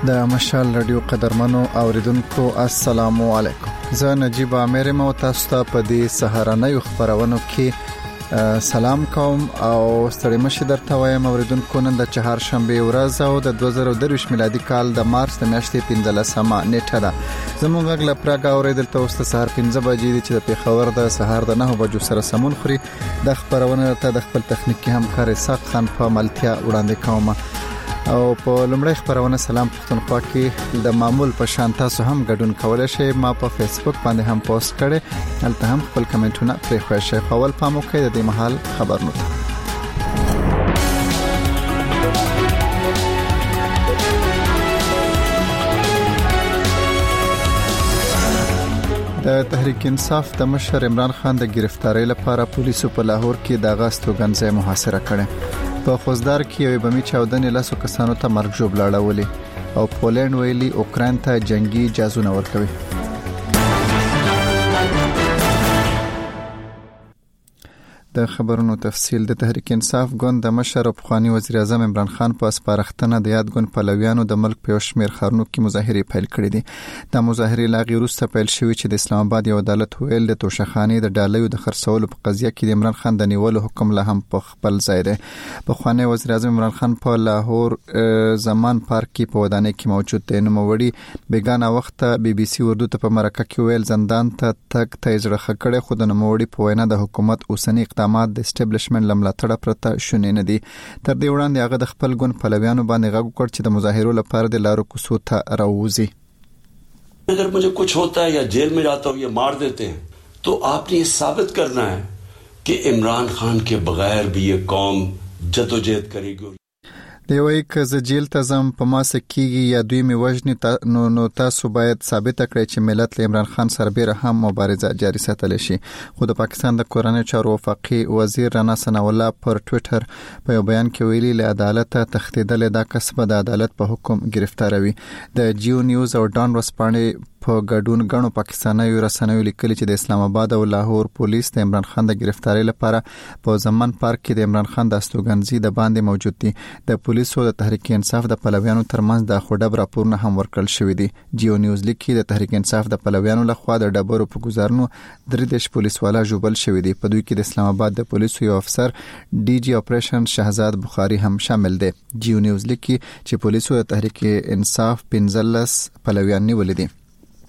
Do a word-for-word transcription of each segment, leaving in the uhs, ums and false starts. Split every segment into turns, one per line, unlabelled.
د مشال رادیو قدرمنو اوریدونکو السلام علیکم. زه نجیب امیر مو تاسو ته په دې سهارنۍ خبرونو کې سلام کوم او ستړي مشه درته وایم اوریدونکو. نن د چهارشنبه ورځ او د دوه زره درویشت میلادي کال د مارچ د میاشتې پنځلسمه نیټه ده. زموږ غږ لپاره اوریدل تاسو ته سهار پنځه بجې چې د پیښور د سهار د نه بجو سره سمون خوري. د خبرونه ته د خپل تخنیکی همکار اسحاق خان په ملتیا وړاندې کوم او په لومړی خبرونه سلام پښتونخوا کې د معمول په شان تاسو هم ګډون کولای شئ. ما په فیسبوک باندې هم پوسټ کړی، هلته هم خپل کمنټونه پرې خوښ شئ. اول پام وکړئ د دې مهال خبرونه. د تحریک انصاف د مشر عمران خان د گرفتاری لپاره پولیسو په لاهور کې د غاستوګنځي محاصره کړه. په خوزدار کې یو بمی چاودنې لاسو کسانو ته مرګ ژوبل اړولې او پولند ویلي اوکران ته جنگي جازونه ورکوي. د خبرونو تفصیل. د تحریک انصاف ګوند د مشر او پخوانی وزیر اعظم عمران خان په سپارښتنه د یاد ګوند پلویانو د ملک په شمیر خارونو کې مظاهره پیل کړې دي. د مظاهره لاغي وروسته پیل شوې چې د اسلام آباد یو عدالت ویل د توشخاني د ډالیو د خرڅولو په قضیه کې د عمران خان د نیولو حکم له هم په خپل ځای دی. پخوانی وزیر اعظم عمران خان په لاهور زمان پارک کې په ودانۍ کې موجود دی. نو موړي بیگانه وخت بي بي سي اردو ته په مرکه کې ویل زندان ته تک ته اجازه خکړې خود نو موړي په وینا د حکومت اوسنی اقدامات د اسټابلیشمنت لملاتړه پرته شونې نه دي. تر دې وړاندې هغه د خپل ګوند پلویانو باندې غږ وکړ چې د مظاهرو لپاره د لارو کوڅو ته راوځي.
अगर मुझे कुछ होता है या जेल में जाता हूँ या मार देते हैं तो आपने ये साबित करना है कि इमरान खान के बगैर भी ये कौम जदोजहद करेगी.
دی وایي که زه جیل ته ځم په ما څه کېږي یا دوی مې وژني تا نو نو تاسو باید ثابته کړئ چې ملت له عمران خان سربېره هم مبارزه جاري ساتلی شي. خو د پاکستان د کورنۍ چارو وفاقي وزیر رانا ثناء الله پر ټویټر په یو بیان کې ویلي له عدالت تښتېدل دا کسب د عدالت په حکم گرفتاروي. د جیو نیوز او ډان ورسپانې په ګډون غنو پاکستاني رسنیو لیکلي چې د اسلام آباد او لاهور پولیس د عمران خان د گرفتاری لپاره په زمان پارک کې د عمران خان د استوګنځي د باندې موجود دي. د پولیسو د تحریک انصاف د پلویانو ترمنځ د خوډب راپورونه هم ورکړل شوې دي. جیو نیوز لیکي د تحریک انصاف د پلویانو لخوا د ډبرو په گزارنو درې دیش پولیس والا جوبل شوې دي. په دوی کې د اسلام آباد د پولیسو یو افسر ډي جی اپریشن شهزاد بخاری هم شامل دي. جیو نیوز لیکي چې پولیسو د تحریک انصاف پنځلس پلویان نیولې دي.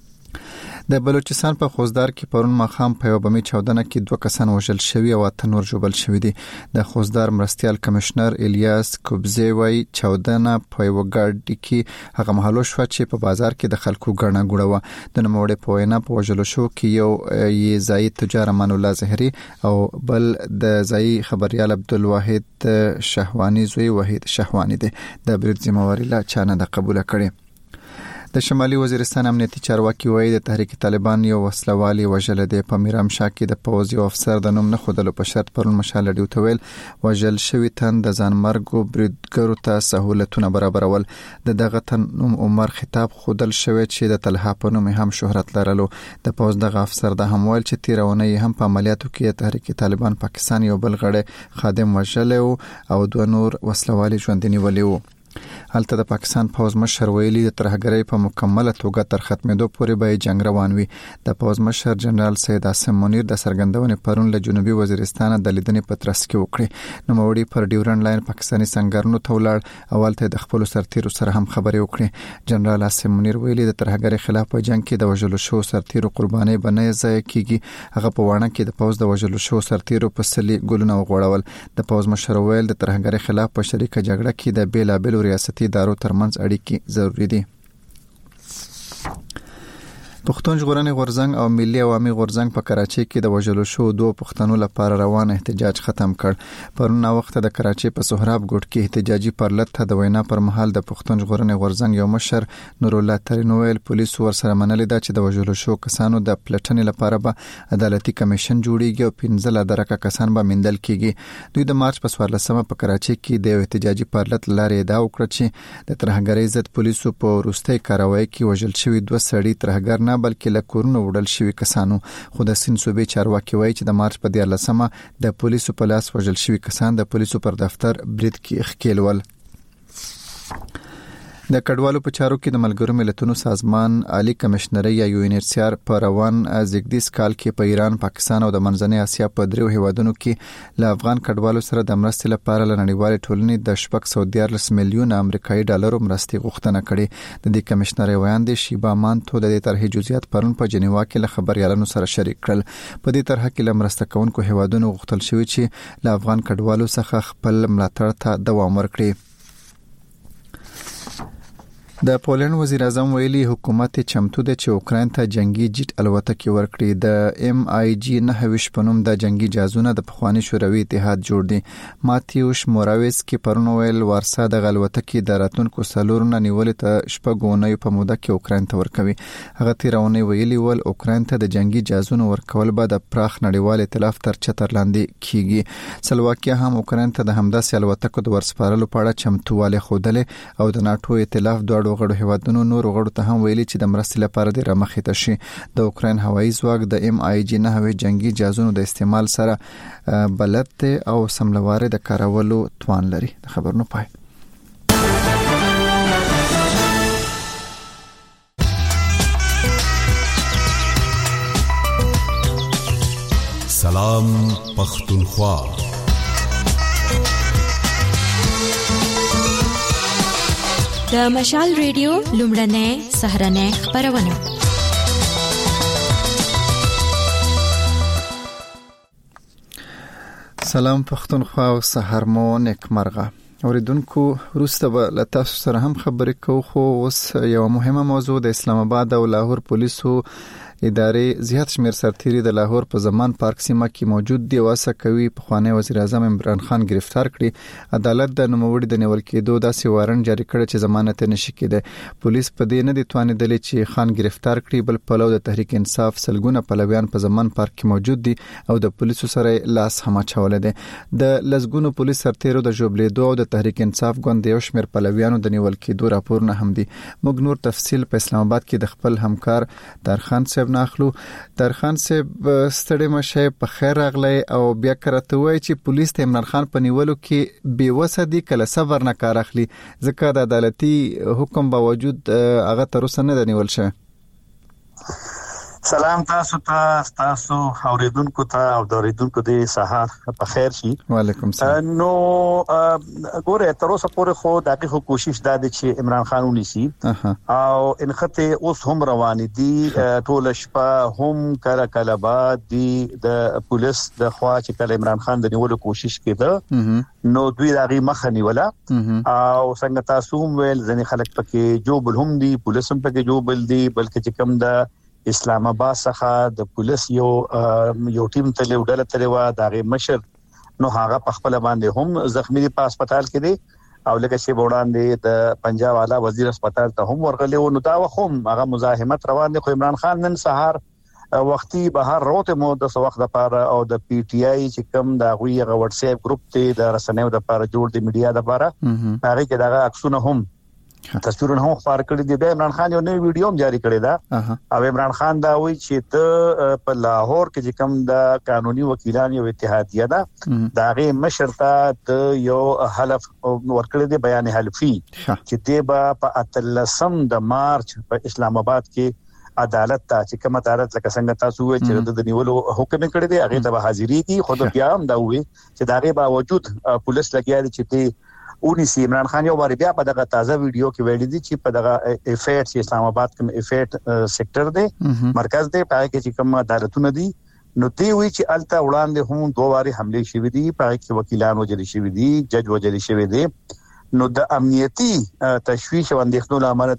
د بلوچستان په خوزدار کې پرون ماخام په یو بمی چاودنه کې دوه کسان وژل شوي او اته نور ژوبل شوي دي. د خوزدار مرستيال کمشنر الیاس کوبزی وای چاودنه په یو ګاډي کې هغه مهالو شو چې په بازار کې د خلکو ګڼه ګوړه و. د نوموړي په وینا په وژل شو کې یو یې زاید تجار امان الله زهري او بل د زای خبريال عبدالواحد شهوانی زوی وحید شهوانی دی. د برید ذمہواری لا چانه د قبول کړي. د شمالي وزیرستان امنیتي چارواکي وایي د تحریک طالبان یو وسلوالي وژل دی. په میرام شاه کې د پوځي افسر د نوم نه خودلو په شرط پرون مشال ډیو تویل وژل شوی تن د ځان مرګ بریدګرو ته سہولتونه برابرول. د دغه تن نوم عمر خطاب خودل شوی چې د طلحه په نوم هم شهرت لرلو. د پوځ دغه افسر د هم ویل چې تیرونه هم په عملیاتو کې تحریک طالبان پاکستان یو بل غړی خادم وژل او دوه نور وسلوالي ژوندنی ولیو. هلته د پاکستان پوز مشر ویلي د ترهګرۍ په مکمله توګه تر ختمېدو پورې به جنگ روان وي. د پوز مشر جنرال سید عاصم منیر د سرګندونې پرون له جنوبي وزیرستان د لیدنې په ترڅ کې وکړي. نو موړي پر ډیورن لاین پاکستاني سنگرونو ته ولاړ اولته د خپل سرتیرو سره هم خبرې وکړي. جنرال عاصم منیر ویلي د ترهګرۍ خلاف په جنگ کې د وژلو شو سرتیرو قرباني بنه ځای کیږي. هغه په وانه کې د پوز د وژلو شو سرتیرو په سلی ګلونه وغوړول. د پوز مشر ویل د ترهګرۍ خلاف په شریکه جګړه کې د بیلابل ریاستي ادارو ترمنځ اړیکې ضروری دي. پښتون ژغورنې غورځنګ او ملي عوامي غورځنګ په کراچۍ کې د وژلو شو دوه پښتنو لپاره روان احتجاج ختم کړ. پرون وخت د کراچۍ په سهراب ګوټ کې احتجاجي پرلط ته د وینا پر مهال د پښتون ژغورنې غورځنګ یو مشر نور الله ترنویل پولیس ور سره منل دا چې د وژلو شو کسانو د پلټنې لپاره به عدالتي کمیشن جوړیږي او پنځه درکه کسان به مندل کیږي. دوی د مارچ په څوارلسمه په کراچۍ کې د احتجاجي پرلط لارې ادعا وکړه چې د ترهګرۍ ضد پولیسو په وروستي کاروایی کې وژل شوی دوه سړي ترهګر نه بلکې له کورونو وړل شوی کسانو. خو د سین صوبې چارواکي وایي چې د مارچ په دیارلسمه د پولیسو په لاس وژل شوی کسان د پولیسو پر دفتر برید کې ښکیلول. د کډوالو په چارو کې د ملګرو ملتونو سازمان عالی کمشنري یا یو ان ایچ سی آر په روان زیږدیز کال کې په ایران، پاکستان او د منځنۍ اسیا په دریو هیوادونو کې له افغان کډوالو سره د مرستې لپاره له نړیوال ټولنې د شپږ سوه دیارلس میلیون امریکایي ډالرو مرستې غوښتنه کړې. د دې کمشنري ویاندې شیبا مانتو د دې طرحې جزئیات پرون په جنیوا کې له خبريالانو سره شریک کړل. په دې طرح کې له مرسته کوونکو هیوادونو غوښتل شوی چې له افغان کډوالو څخه خپل ملاتړ ته دوام ورکړي. د پولند وزیر اعظم ویلي حکومت چمتو دی چې اوکراین ته جنگي جیټ الوتکې ورکړي. د ایم آی جی نه ویش پنوم د جنگي جهازونه د پخوانی شوروي اتحاد جوړ دي. ماتیوش موراویس کې پرون ویل وارسا د الوتکې د راتلونکو سالورونه نیولې ته شپږونه په موده کې اوکراین ته ورکوي. هغه تیرونه ویلي ول اوکراین ته د جنگي جهازونو ورکول به د پراخ نړیوال ائتلاف تر چتر لاندې کیږي. سلواکیا هم اوکراین ته د همداسې الوتکو د ورسپارلو په اړه چمتووالی ښودلې او د ناتو ائتلاف دوه غړو هیوادونو نور غړو ته هم ویلي چې د مرستې لپاره د رامخې ته شي. د اوکراین هوایي ځواک د ایم آی جی نه هوایي جنگي جهازونو د استعمال سره بلد دی او سملواره د کارولو توان لري. د خبرونو پای.
سلام پختونخوا.
د مشال ریډیو لومړنۍ سهرنۍ خبرونه.
سلام پختونخوا او سحر مو نیکمرغه. اوریدونکو وروسته به له تاسو سره هم خبرې کوو، خو اوس یو مهمه موضوع د اسلام آباد او لاهور پولیسو ادارې زیات شمیر سرتیري د لاهور په زمان پارک سیمه کې موجود دی. واسه کوي په خوانی وزیر اعظم عمران خان گرفتار کړي. عدالت د نوموړي د نیول کېدو داسې وارنټ جاری کړ چې ضمانت نشي کېده. پولیس په دې نه دي توانیدل چې خان گرفتار کړي، بل پلو د تحریک انصاف سلګونه پلویان په زمان پارک کې موجود دي او د پولیسو سره لاس هم چول دي. د لزګونو پولیس سرتیرو د جوبلیدو او د تحریک انصاف ګوند یو شمیر پلویانو د نیول کېدو راپورونه هم دي. موږ نور تفصیل په اسلام آباد کې د خپل همکار درخان صاحب ناخلو. درخان صاحب ستړي مشه په خیر راغلی او بیا کرته وای چې پولیس ته عمران خان په نیولو کې بے وسه دي، کله صبر نه کار اخلي ځکه د عدالتي حکم باوجود هغه تر اوسه نه نیول شوی.
سلام تاسو ته، تاسو اوریدونکو ته او د اوریدونکو د سهار په خیر شي.
وعلیکم السلام.
نو ګوره تر اوسه پورې خو دغه کوشش دا دی چې عمران خان ونیسي او انخته اوس هم روان دي. ټول شپه هم کله کله بعد دي د پولیس د خوا چې کله عمران خان د نیولو کوشش کړه نو دوی دغه مخه نیوله او څنګه تاسو ویل ځنې خلک پکې جوبل هم دي، پولیس هم پکې جوبل دي، بلکې چې کوم د اسلام آباد څخه د پولیس یو یو ټیم ته لیدل ترې و دغه مشر نو هغه په خپل باندې هم زخمی دي په هسپتال کې دي او لکه چې وړاندې د پنجاب اعلی وزیر هسپتال ته هم ورغلی و. نو دا وخم هغه مزاحمت روان دي. خو عمران خان نن سهار وختي بهر روته مو د وخت لپاره او د پی ټی آی چې کوم دا غوي غ واتس اپ ګروپ ته د رسنیو لپاره جوړ دی، میډیا لپاره هغه کې دا عکسونه هم تصویرونه هم خبر کړی دی. د عمران خان یو نوې ویډیو هم جاری کړی دا او عمران خان دا وایي چې ته په لاهور کې چې کوم د قانوني وکیلان یو اتحادیه ده دا غي مشر ته د یو حلف ورکړی دی، بیان حلفي چې دی په اتلسم د مارچ په اسلام آباد کې عدالت ته چې کوم عدالت لکه څنګه تاسو وایي چې د نیولو حکم کړی دی هغه ته حاضری کی. خود بیا هم دا وایي چې دا غي باوجود پولیس لګیا دي چې دی اونیسی. عمران خان یو بار بیا په دغه تازه ویډیو کې ویل دي چې په دغه افیټ چې اسلام آباد کوم افیټ سېکټر دی مرکز دی پای کې چې کوم عدالتونه دي نو دی وی چې الته وړاندې هم دوه واري حمله شوې دي، پای کې وکیلان وجل شوې دي، جج وجل شوې دي. نو د امنیتي تشویش او اندېښنو لامل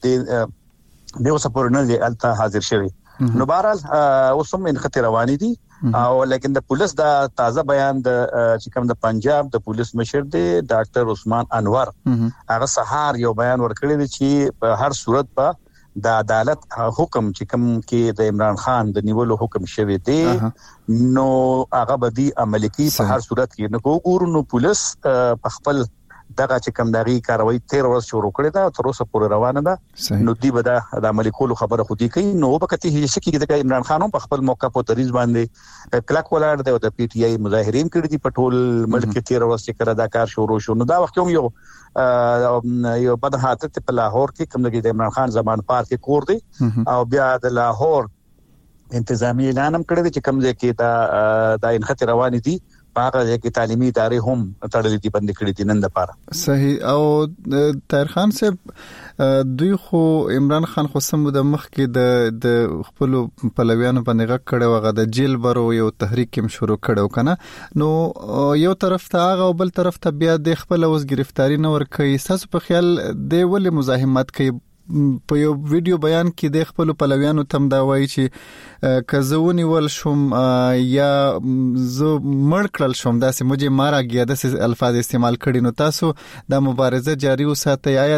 دی د اوسه پورې نه الته حاضر شوی. نو بهرحال اوس هم انخته رواني دي او لیکن د پولیس دا تازه بیان د چې کوم د پنجاب د پولیس مشر دی ډاکټر عثمان انور هغه سهار یو بیان ورکړی دی چې په هر صورت په د عدالت حکم چې کوم کې د عمران خان د نیولو حکم شوی دی نو هغه بدی عملی کی په هر صورت کې. نو ګورو نو پولیس په خپل دغه چې کوم دغه کاروي تیر ورځ شروع کړې ده تر اوسه پورې روانه ده نو دی به د عملي کولو خبره خو دي کوي نو وبکته هیڅ کې د عمران خان په خپل موقع په طریز باندې کلک ولاړ دی او د پی ټ آی مظاهرین کړي دي په ټول ملک کې تیر ورځ چې کړه دا کار شروع شو نو دا وخت یو یو بد حادثه په لاهور کې کوم د عمران خان زمان پارک کې کور دی او بیا د لاهور انتظامی اعلان هم کړی چې کوم ځای کې دا د انخت روان دي هغه کې تعلیمي ادارې هم تړلې دي بند کړې دي نن لپاره
صحیح او طاهر خان صاحب دوی خو عمران خان خو سم د مخ کې د د خپل پلویانو باندې غږ کړو هغه د جیل برو یو تحریک هم شروع کړو کنه نو یو طرف ته هغه او بل طرف ته بیا د خپل اوس گرفتاری نه ور کوي تاسو په خیال دی ولې مزاحمت کوي په یو ویډیو بیان کې د خپل پلویانو تم دا وایي چې کزونی ول شوم یا زه مړ کړل شوم داسې مجه مارا گیا داسې الفاظ استعمال کړي نو تاسو د مبارزه جاری وساتئ آیا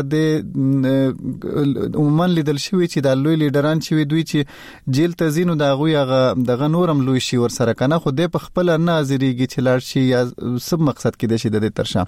د عموما لیدل شوی چې د لوی لیډران چې دوی چې جیل ته زینو دا غوي دغه نورم لوی شي ور سره کنه خو د په خپل نه حاضرېږي چې لاړ شي یا سب مقصد کې د شي د ترشا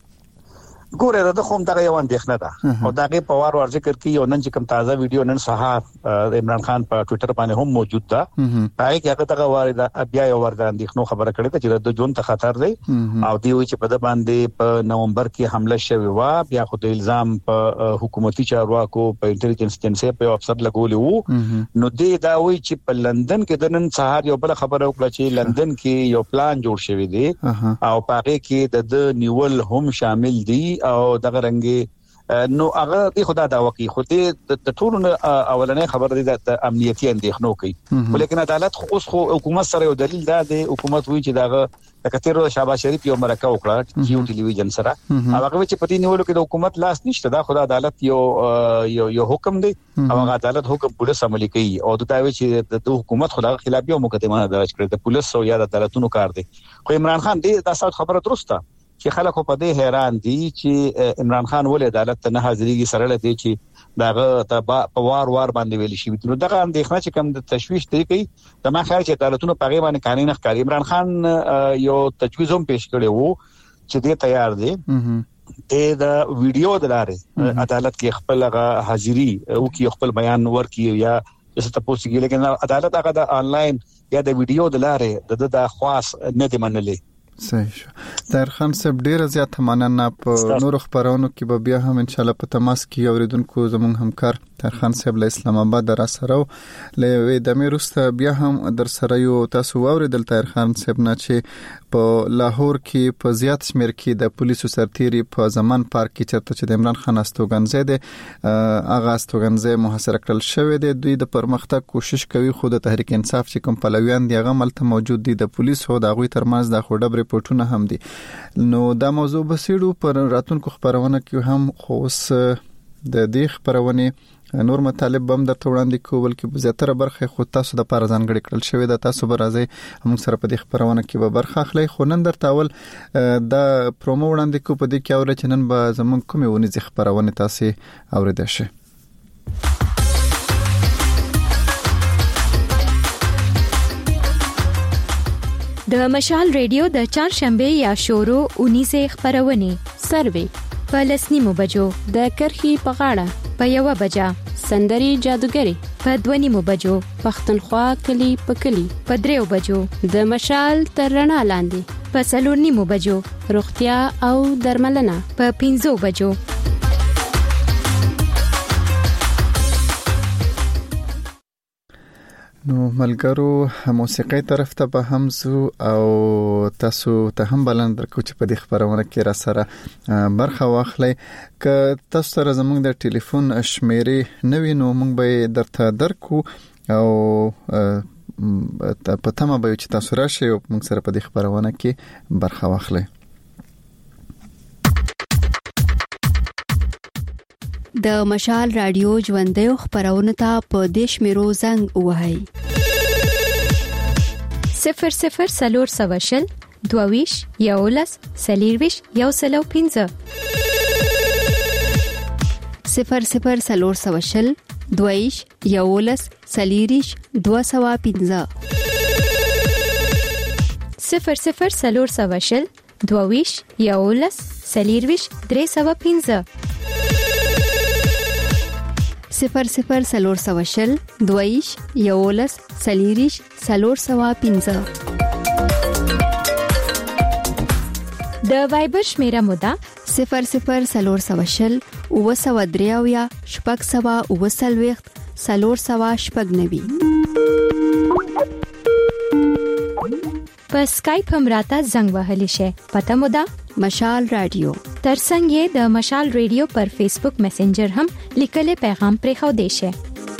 ګوره دا کوم دغه یو اندېښنه ده او دغه په وار ور ذکر کې یو نن چې کوم تازه ویډیو نن سهار عمران خان په ټوئیټر باندې هم موجود ده هغه کې هغه دغه وارده بیا یو ورده اندېښنو خبره کړې ده چې د جون ته خطر دی او دی وی چې په د باندې په نومبر کې حمله شوی و بیا خو د الزام په حکومتي چارواکو په انټيليجنس ایجنسی په افسر لګولې وو نو دی دا وی چې په لندن کې د نن سهار یو بل خبره وکړه چې لندن کې یو پلان جوړ شوی دی او پاره کې د نیول هم شامل دي او دغه رنګي نو هغه د خدا دا وکی خو دې د ټولو اولنې خبر دي د امنیتي اندېښنو کوي ولیکن عدالت خو اوس خو حکومت سره یو دلیل دا دی حکومت وی چې دغه د کتیرو شهباز شریف یو مرکه وکړه یو ټلویزیون سره هغه چې پتی نیولو کې د حکومت لاس نشته دا خدای عدالت یو یو یو حکم دی او هغه عدالت حکم پولیس عملي کوي او دا وی چې د حکومت خدای خلاف یو مقدمه درج کړې د پولیس او یا د عدالتونو کار دی خو عمران خان دې دا خبره درسته چې خلک په دې حیران دي چې عمران خان ولې عدالت ته نه حاضرېږي سره لته چې داغه په وار وار باندې ویل شي نو دغه اندېښنه چې کوم د تشويش دی کوي د ما خیال چې عدالتونو په غیبه باندې قانوني ښکاری عمران خان یو تجویز هم پیش کړی وو چې دې تیار دی د ویډیو د لارې عدالت کې خپل حاضری او کې خپل بیان ورکي یا څه تاسو کې لیکن عدالت هغه د انلاین یا د ویډیو د لارې د خاص نه دی منلې
صحیح شو طاهر خان صاحب ډیر زیات مننه په نور خبرونو کې به بیا هم ان شاء الله په تماس کې اوریدونکو زموږ همکار طاهر خان صاحب له اسلام آباد را سره له د میروسته بیا هم در سره یو تاسو اوریدل طاهر خان صاحب نه چې په لاهور کې په زیات شمیر کې د پولیسو سرتیري په زمان پارک کې چرته چې د عمران خان استوګنځي د اغا استوګنځي محاصره کړل شوی دی دوی د پرمختګ کوشش کوي خو د تحریک انصاف چې کوم پلویان دی هغه ملته موجود دي د پولیسو د غوي ترمنځ د خوډب پټونه هم دي نو دا موضوع بسیړو پر راتونکو خبرونه کې هم خوس د دې خبرونه نور مطالب بم د توړاندې کول کې زیاتره برخه خو تاسو د پاره ځانګړي کړل شوی د تاسو برازي هم سره په دې خبرونه کې به برخه اخلي خو نن درته اول د پرومو وړاندې کو په دې کې اورل چې نن به زمون کومې ونی ځخ خبرونه تاسو اوریدل شي
د مشال ریډیو د چهارشنبه یا شورو اونیزه خبرونه سروي په لسنیمو بجو د کرخي په غاړه په یو بجا سندري جادوګری په دوه بجو پښتونخوا کلی په کلی په دریو بجو د مشال ترنا لاندې په څلور نیمو بجو روغتیا او درملنه په پنځو بجو
نو ملګرو موسیقي طرف ته به هم زو او تاسو ته هم بلند درکو چې په دې خبرونه کې را سره برخه واخلئ که تاسو سره زموږ د ټلیفون شمیرې نوې نو موږ به درته درکو او په تمه به چې تاسو راشئ او موږ سره په دې خبرونه کې برخه واخلئ
د مشال رادیو ژوندې خبرونه ته په دیش میرو زنګ وهاي
صفر صفر سلور سواشل دوویش یولس سلیرویش یو سلو پینځه
صفر صفر سلور سواشل دوویش یولس سلیریش دو سوا پینځه
صفر صفر سلور سواشل دوویش یولس سلیرویش درې سوه پنځه
صفر صفر سلور سوه شل دویش یولس سلیریش سلور سوه پنځه.
د وایبر شمیره مودا
صفر صفر سلور سوه شل اوه سوه درې اویا شپږ سوه اوه څلوېښت سلور سوه شپږ نوي.
په سکایپ هم راته زنګ وهلی شي. پته مودا
مشال رادیو.
ترڅنګ یې د مشال رادیو پر فیسبوک میسنجر هم لیکلي پیغام پرې خو دی شي.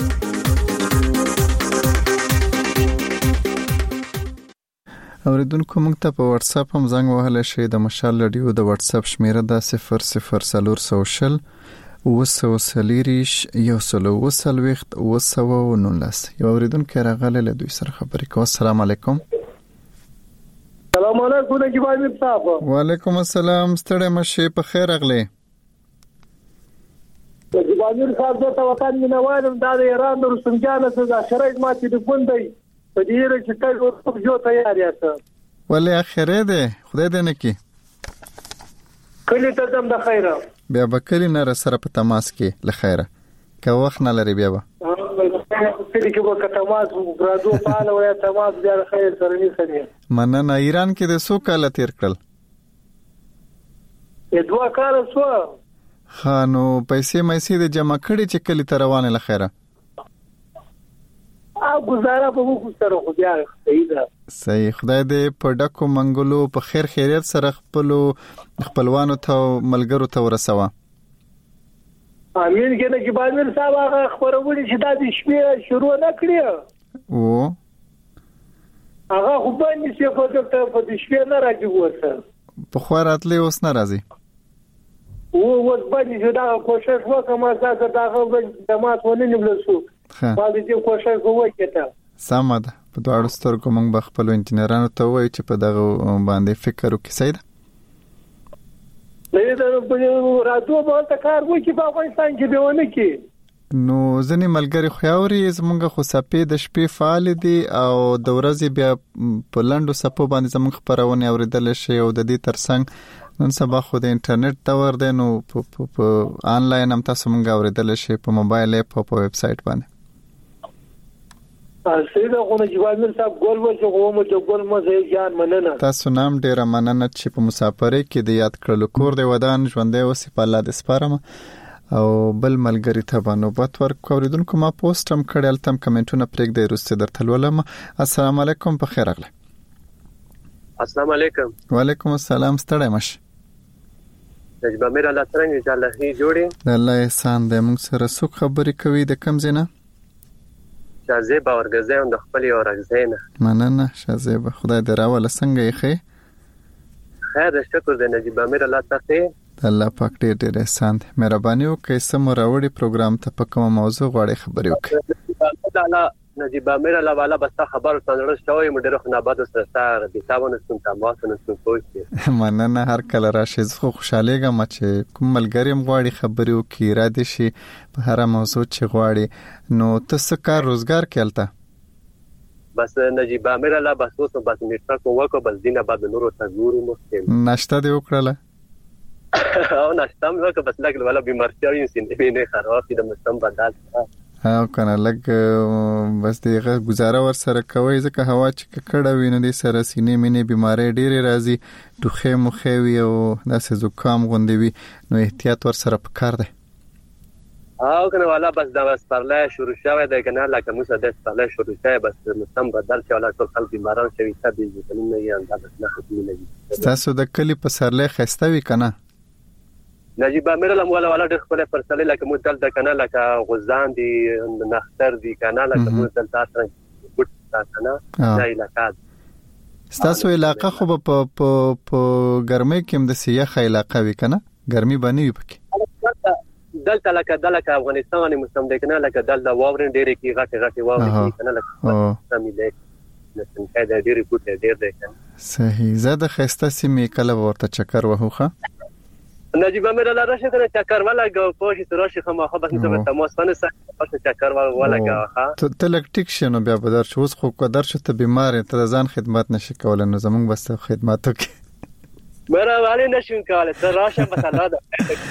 اوریدونکو موږ ته په واتس اپ هم زنګ وهلی شي. د مشال رادیو د واتس اپ شمیره ده صفر صفر سلور سوه شل اوه سوه څلېرویشت یو سل اوه څلوېښت اوه سوه نولس. یو اوریدونکی راغلی له دوی سره خبرې کوو. السلام علیکم.
سلام علیکم نجیب امیر صاحب.
وعلیکم السلام. ستړی مشه په خیر راغلی.
نجیب امیر صاحب ته وطن مینوالم دا د ایران د رستم جان څخه شرایط ماته د ګوندې په دې ری چې تل ورته جو تیار یاست.
ولې اخره ده خدای دې نه کی
کله ته دم د خیره
بیا به کلی نه سره په تماس کې لخیره که وخت نه لري بیا به
کلی کې به تماس غراځو پاله ویا تماس بیا د خیر سره نه سړي.
مننه. ایران کې د څو کال تیر کړل؟
یې دوه کال شو.
خانو پیسې مېسې د جمع کړي چې کلی ته روانه لخیره
او گزاره په مو سره خو بیا صحیح ده.
صحیح. خدای دې په ډکو منګلو په خیر خیریت سره خپل خپلوانو ته ملګرو ته ورسوه.
امین. کنه چې باندې صاحب هغه خبرونه چې د شپې شروع نه کړی
او
هغه خو باندې چې په دغه په شپې نه راځي ورته
په خواراتلې اوس نه راځي
او اوس باندې چې دا کوشش وکړم چې دا هغه د مات ونه نیولسو باندې چې کوشش وکړم.
سمه ده. په دواړو سترګو موږ به خپل انجنیرانو ته وایو چې په دغه باندې فکر وکړي. صحیح ده. نه دا په
راځو به ته کار وکړي په افغانستان کې دیونه کې.
نو ځنې ملګری خو زمونږ خو سپې د شپې فعال دي او د ورځې بیا په لنډو سپو باندې زمونږ خبرونه اوریدل شي او د دې ترڅنګ نن سبا خو د انټرنیټ دور دی نو په آنلاین هم تاسو مونږ اوریدل شي په موبایل اپ او په ویب سټ باندې.
سیده خو نجیب امیر صاحب ګول وځو مو د ګول مزه جان مننه.
تاسو نام ډیره مننه چې په مسافرۍ کې د یاد کړلو کور دی ودان ژوندې اوسې په الله د سپارم او بل ملګری ته باندې نوبت ورکو. اوریدونکو ما پوسټ هم کړل تم کمنټونه پرېږدئ وروسته درته لولم. السلام علیکم. په خیر راغلی.
السلام علیکم.
وعلیکم السلام. ستړی مشه.
نجیب امیر الله څنګه انشاءالله هی جوړي.
د الله احسان دې. موږ سره څوک خبرې کوي د کم ځای نه؟
شازیبه ورګزې د خپل ورګزې نه.
مننه شازیبه. خدای دې راوله. څنګه یې ښه؟
خیر شکر دې نجیب امیر الله تاسو
الله پاک دې ډېر احسان دې. مهرباني وکړئ سم راوړي پروګرام ته په کومه موضوع غواړئ خبرې وکړئ.
الله نجیب امیر الله والا بس خبر څنګه شوی مډر خو نه باد سره دې تاونه سن تاسو نه سن کوی.
مننه. هر کله راشي زه خوشاله ګم چې کوم ملګریم غواړي خبرې وکړي را دي شي په هر موضوع چې غواړي. نو تاسو کار روزګار کېلته
بس نجیب امیر الله بس اوس بس میټر کو وکړو بس دینه بعد نورو ته ګورو مخکې
ناشته دی وکړله
او ناشته مې وکړه بس لګل ولا بیمارتیا یې سین نه خراب دي د مستم بدل
او کنه لګ بس دغه گزاره ور سره کوي ځکه هوا چې کړه ویني د سره سینې مینې بیماری ډېرې راځي ټوخه مخه وي او داسې زکام غوندې وي نو احتیاط ور سره پکار دی.
او کنه والا بس دا بس پرله شروع شوه ده کنه لکه موږ د پرله شروع شوه بس مستم بدل شي ولا ټول خلک بیماران شوي تبي ځنه نه یې اندازه نه ختمي نه دي.
تاسو د کلی په سرله خسته وی کنه
نجیب امیر الله مولا ولا ډېر خپل پرسلې لکه مو دل د کنه لکه غزان دي نختر دي کنه لکه مو دل تاسو ګټ کنه ځای لکه
تاسو علاقه خو په په په ګرمۍ کې هم د سیاخه علاقه وی کنه ګرمي باندې وي پکې
دلته لکه دلته افغانستان مستمد کنه لکه دلته واورن ډېر کې غټه غټه واورن کنه لکه سمې ده نن کله ډېر ګټه ډېر ده کنه
صحیح. زده خسته سیمه کله ورته چکر وهوخه
نجیب امیر الله راشه کنه چکر ولا گو پوشی تراشی خما خو بس ته تماس کنه سره چکر ولا گو ها
ته لک ټیک شنو بیا به در شوز خو قدر شته بیمار ته ځان خدمت نشي کولای نو زمونږ بس خدماتو کې
مېره والي نشم کولای ته راشه مثلا دا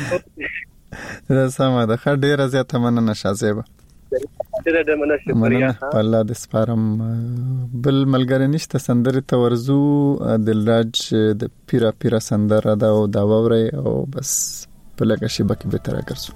سمه ده ښه ډیره زیاته مننه شازیبه
ډیره ډیره مننه شکریہ
الله دې سپارم بل ملګری نشته سندرې ته ورزو دلراج د پیرا پیرا سندره دا او دا ووري او بس په لکه شی بکی به تر ګرځو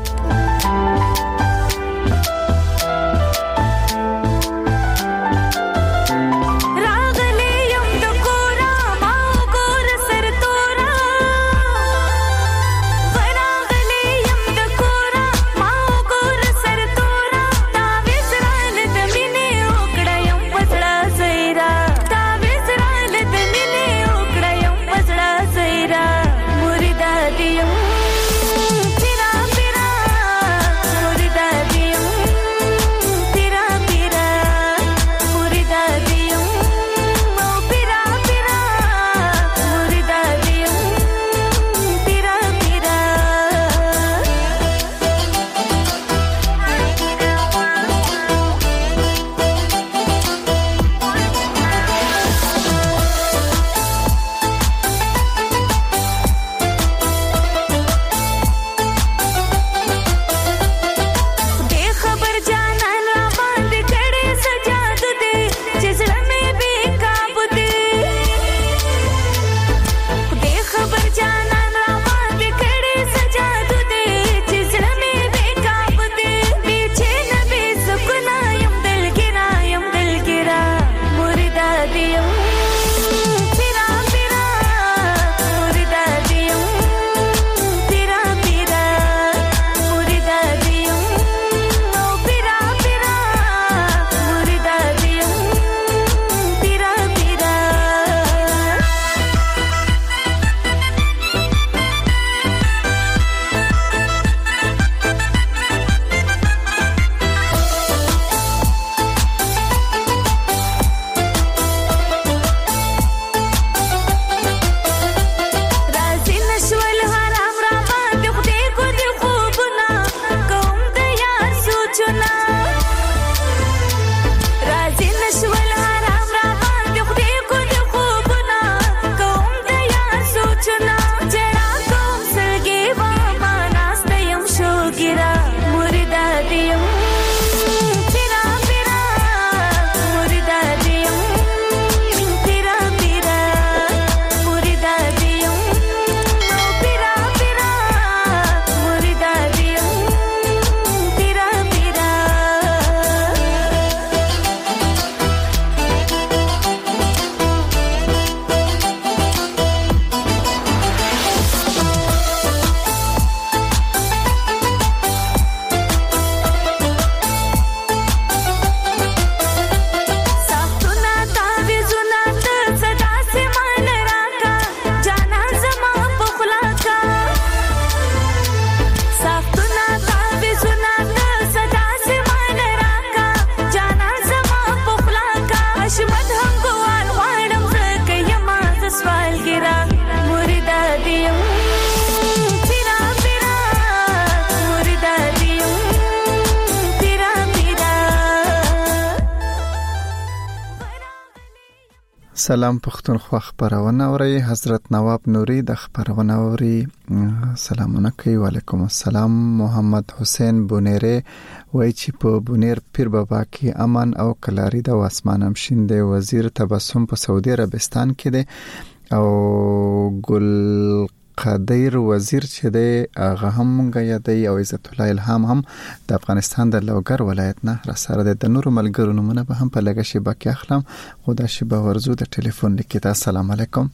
سلام پښتونخوا خبرونه اوري حضرت نواب نوري د خبرونه اوري سلامونه کوي وعلیکم السلام محمد حسین بونيره وای چې په بونیر پیر بابا کې امن او کلاری د واسمان امشین د وزیر تبسم په سعودي عربستان کې دی او ګل قادر وزیر چې دی هغه هم مونږه یادای او عزت الله الهام هم د افغانستان د لوګر ولایت نه را سره د نور ملګرو نمونه به هم په لګه شي باکې اخلم خدا شي به ورزو د ټلیفون لیکه السلام علیکم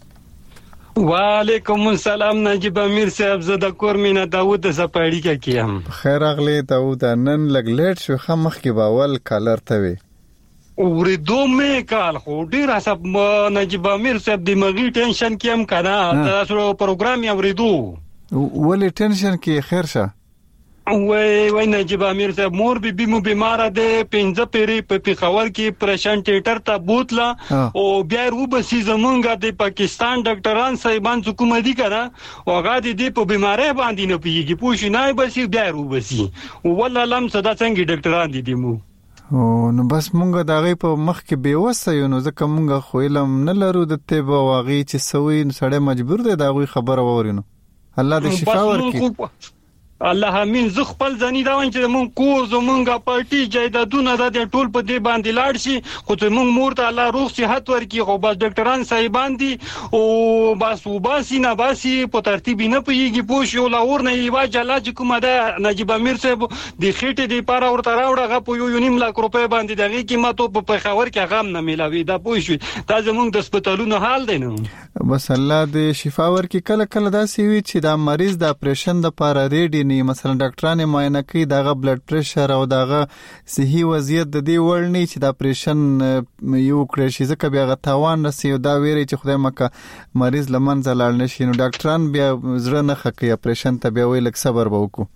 وعلیکم السلام نجیب امیر صاحب زه د کور مینا داوود زپاړی کې کیم
خیر اغلی داوود نن لګ لیټ شو خمخ کې باول کالر ته وی
ورېدو مې کال خو ډیر حساب نجیب امیر صاحب د مغي ټینشن کې هم کنه تاسو پروګرام یې ورېدو
ولې ټینشن کې خیر شه
وای وای نجیب امیر صاحب مور بي بي مو بیمار ده پنځه پیری په پیښور کې پرشن ټیټر ته بوتلا او بیا رو بسې زمونږه د پاکستان ډاکټران صاحبان حکومتي کړه او هغه دې په بیماری باندې نه پیږي پوښ نه بسې بیا رو بسې والله لم صدا څنګه ډاکټران دي دي مو
او نو بس مونږ د هغې په مخ کې بېوسه یو، نو ځکه مونږ خو علم نه لرو د طب او هغې چې څه وایي، نو سړی مجبور دی د هغوی خبره واوري. نو الله دې شفا ورکړي.
الله امين. زه خپل ځاني دا وایم چې مونږ کو زمونږه پارټي جایدادونه د ټول په دې باندې لاړ شي، خو ته مونږ مور ته الله روغ صحت ورکړي. خو بس ډاکټران صاحبان دي او بس وباسي نه باسي په ترتیب نه پیږي، پوه شو لا اور نه یوا جلا چې کومه ده نجیب امیر صاحب د خېټې د پاره ورته راوړه غو یو یو نیم لاک روپۍ باندې دغه قیمت په پېښور کې غام نه ملاوي. دا پوه شو دا زمونږ د هسپتالونو حال دی. نو
بس الله دې شفا ورکړي. کله کله داسې وي چې دا مریض د اپریشن د پاره ریډي نه، مثلا ډاکټران معاینه کوي دغه بلډ پریشر او دغه صحي وضعیت د دې وړ نه چې د اپریشن یو کړی شي، ځکه بیا غ تاوان رسي او دا ویری چې خدای مکه مریض لمنځه لاړ نشي. نو ډاکټران بیا زړه نه خکې اپریشن ته بیا ویل لک صبر به وکړو.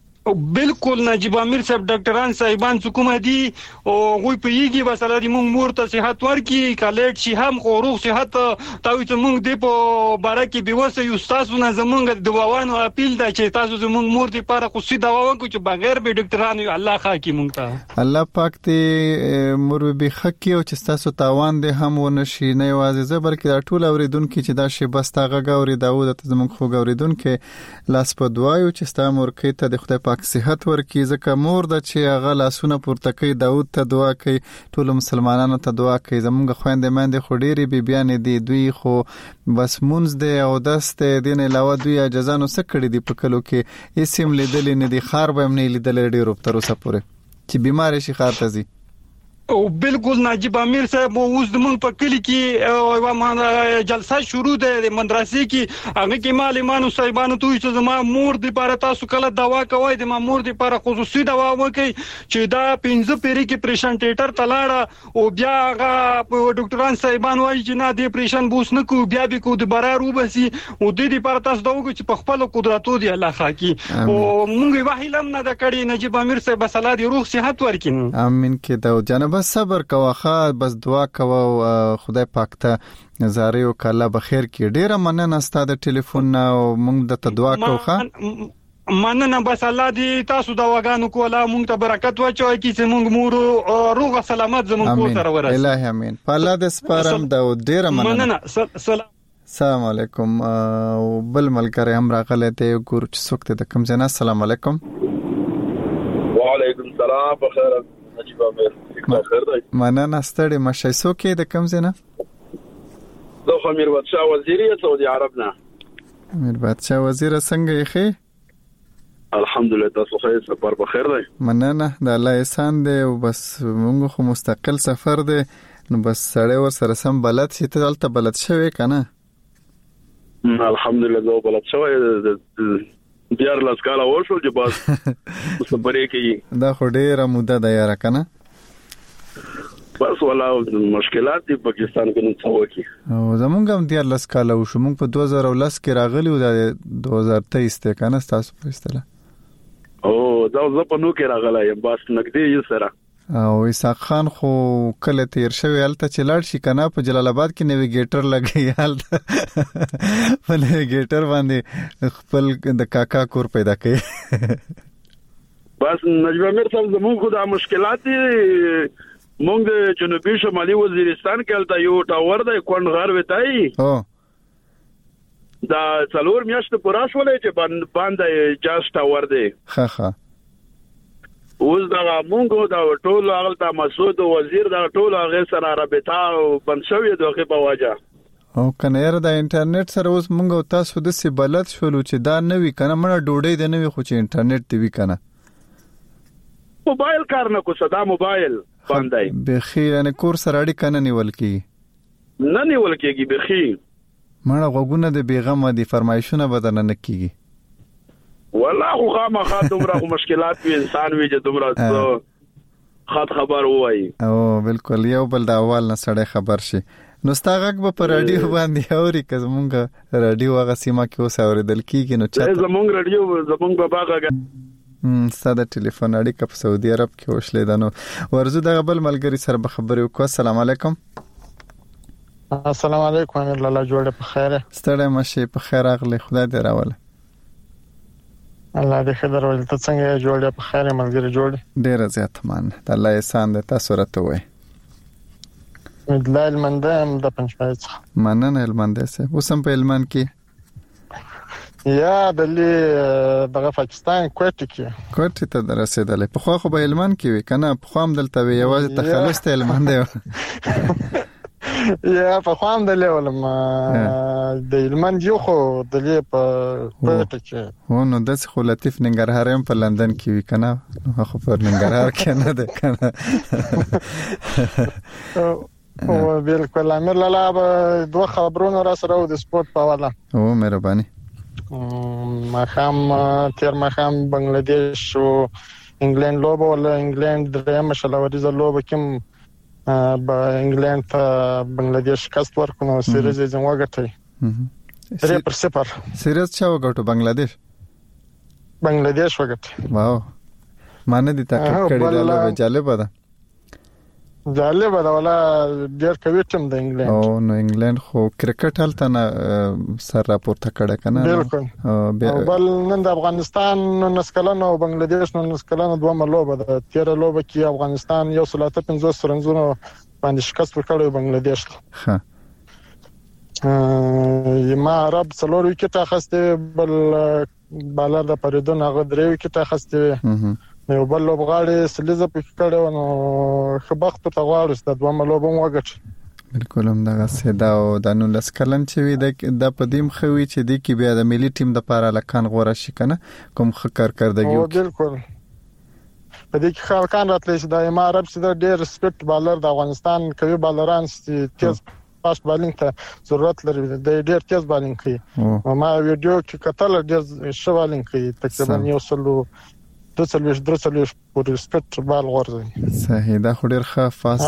بالکل نجیب امیر صاحب ډاکټران صاحبان څوک دي او غوي پیږي بس الله دې مونږ مور ته صحت ورکړي. کالټ شي هم خو روغ صحت تاسو ته مونږ دې په باره کې بیوسه یو تاسو نه زمونږ د دواوانو اپیل دا چې تاسو زمونږ مور دې پاره خو سي دوا وکړو چې بغیر به ډاکټرانو الله خاکي مونږ ته.
الله پاک دې مور به خکې او چې تاسو تاوان دې هم ونشي. نه یوازې زه بلکې ټول اوریدونکو چې دا شی بس تاغه غوري داود ته زمونږ خو اوریدونکو لاس په دعایو چې ستا مور کې ته د خدای پاک صحت ورکړي، ځکه مور د چې هغه لاسونه پورته کوي داود ته دعا کوي، ټول مسلمانانو ته دعا کوي. زمونږ خويندې مېندې خو ډېرې بیبیانې دي، دوی خو بس مونږ دی او دست دین علاوه دوی اجازانو څه کړی دي په کلو کې اسم لیدلې نه دي، خار به هم نه لیدلې ډېر تر اوسه پورې چې بیمار شي خار ته ځي.
او بالکل نجیب امیر صاحب اوس د مونږ په کلی کې یو جلسه شروع ده د مدرسې کې، هغه کې معلمانو صاحبانو ته چې زما مور د پاره تاسو کله دوا کوي، د ما مور د پاره خصوصي دوا وکي چې دا پنځه پیری کې پریشنټیټر تلاړه او بیا هغه ډاکټران صاحبان وایي چې نه د پریشن بوس نه کو بیا به کو د برار وبسي او د دې پاره تاسو دا وکړي چې په خپل قدرتو دی الله خاکي. او مونږ واهیلم نه د کړي نجیب امیر صاحب بس الله دې روغ صحت ورکړي.
امين کې دا جناب بس صبر کوه خا بس دعا کوه خدای پاک ته زاري او کله بخیر کې. ډیره مننه ستاسو د ټلیفون او موږ د ته دعا کوو خا
مننه. بس الله دې تاسو د واغانو کوله موږ ته برکت واچوي چې موږ مور روغ سلامت زموږ کو سره ورسي.
الهي امين. په الله د سپارم د ډیره مننه.
سلام
السلام علیکم. بل ملګری هم راغلی ته ګور چې څوک ته کوم ځای. السلام علیکم.
وعلیکم السلام. بخیر نجیب امیر خیر دی.
مننه ستړي مشه څوک د کوم ځای نه؟
زه خو امیر بادشاه وزیری سعودي عرب نه.
امیر بادشاه وزیر څنګه یې خې؟
الحمدلله تاسو خیر سفر بخیر دی.
مننه د الله احسان دی او بس موږ خو مستقل سفر دی نو بس سړی ور سره سم بلد شي. ته دلته بلد شوی کنه؟
الحمدلله زه بلد شوی دیار لاس کاله ورشو چې بس مصبرې کوي.
دا خو ډیره موده ده یاره کنه؟
بس ولا مشکلات دي پاکستان کې نن څو کې
او زمونږ هم دیار لاس کاله وشو. موږ په دوه زره ولس کې راغلی او د دوه زره تیئیس ته کنه تاسو په استله
او دا زه په نو کې راغلی یم بس نګدي یې سره.
او اسحاق خان خو کله تیر شوی الته چې لاړ شي کنه په جلال آباد کې نیویګیټر لګي الته په نیویګیټر باندې خپل د کاکا کور پیدا کړي.
بس نجیب امیر صاحب زموږ خو دا مشکلات دي. مونږ د جنوبي شمالي وزیرستان کې الته یو ټاور دی کون غار وتاي
او
دا څلور میاشتې پورا شولې چې باندې جاز ټاور دی.
ها ها
اوس دا مونږ دا ټول هغه ته مسعود وزیر دا ټول هغه سره رابطه بند شوې دغه په وجه
او کنه د انټرنیټ سره اوس مونږ تاسو د سی بلد شولو چې دا نوې کنه مړه ډوډۍ د نوې خو چې انټرنیټ دی وی کنه
موبایل کار نه کو صدا موبایل باندې
بخي یعنی کور سره اړی کنه نیول کی
نه نیول کیږي بخي
مړه غوګونه د بیغمه دي فرمایشونه بدن نه کیږي.
والله خو ما خاطر مشکلات وی انسان وی چې دومره خاط خبر وای
او بالکل یو بل د اول نه سړی خبر شي. نو ستاغک به پر رادیو باندې اوري که زمونږ رادیو هغه سیمه کې اوس اوریدل کیږي نو چا
زمونږ رادیو زمونږ په باغه
م ستاسو ټلیفون اړیکه په سعودي عرب کې وشلې ده. نو ورزو د بل ملګری سره به خبرې وکړو. السلام علیکم.
السلام علیکم امیر. الله جوړه په خیره. ستړی مشه په خیر اغلی خدای دې راوله.
مننه ستړی مشه په خیر اغلی خدای دې راوله.
امیر الله جوړه په خیره. ستړی مشه په خیر اغلی خدای دې راوله.
مننه.
امیر الله جوړه په خیره.
ستړی مشه په خیر اغلی خدای دې راوله.
الله دې خدای ورته ته څنګه جوړه په خیر ملګری جوړ
ډیر زیات من د الله احسان د تاسو راته وای
مدلل مندم د پنځپای څخه
مننه المنده سه وسم په المان کې
یا دلې دغه پاکستان کوټ کې
کوټ ته درسېدلې په خو خو په المان کې وی کنه په خو هم دلته وی یوازې تخلص ته المان دی
یا په خو هم دلې ولما د المان یو خو دلې په کوټ کې
هو نو د خو لطیف ننګرهار هم په لندن کې وی کنه نو خو په ننګرهار کې نه ده کنه
او بالکل امیر لاله به دوه خبرونه را سره او د سپورت په حواله
او مهرباني
ما خام تیر ما خام بنگلاديش او انګلند لوبه ول انګلند درېم شلوريزه لوبه کوم با انګلند ته بنگلاديش کست ورکونو سریز یې وګټي درې پر صفر
سریز چا وګټو بنگلاديش
بنگلاديش وګټي
واو مانه دي تاکید کړی دا لوبه جالب ده
جالب ده ولا ډیر کوي ټیم د انګلند
او نو انګلند خو کرکټ هلته نه سر راپورته کړه کنه
بالکل بل نن د افغانستان نسکلن او بنگلاديش نو نسکلن دوه ملوبه ده تیر لوبه کې افغانستان یو سلاته پنځوس رنزونه باندې شکست وکړ بنگلاديش ها ما عرب څلور وکټ اخسته بل بالر د پریدون هغه درې وکټ اخسته یو بل لوبغاړي سلیزه پکې کړو نو خبخت ته غواړي د دوه ملوبو وګټ
بالکل هم دا سیدا او د نو لسکلن چې وي د پدیم خوي چې د کې بیا د ملي ټیم د پاره لکان غوړه شي کنه کوم خکر کردګي
او بالکل په دې کې خلکان راتلی چې د امارات چې د ډېر ریسپیکټ بالر د افغانستان کوي بالران چې تیز فاست بالینګ ته ضرورت لري د ډېر تیز بالینګ کوي ما ویډیو کې کتل ډېر ښه بالینګ کوي تقریبا یو سلو د څلويش در څلويش پر ریسپیکټ بال ورځي
صحیح دا خو ډیر ښه فاست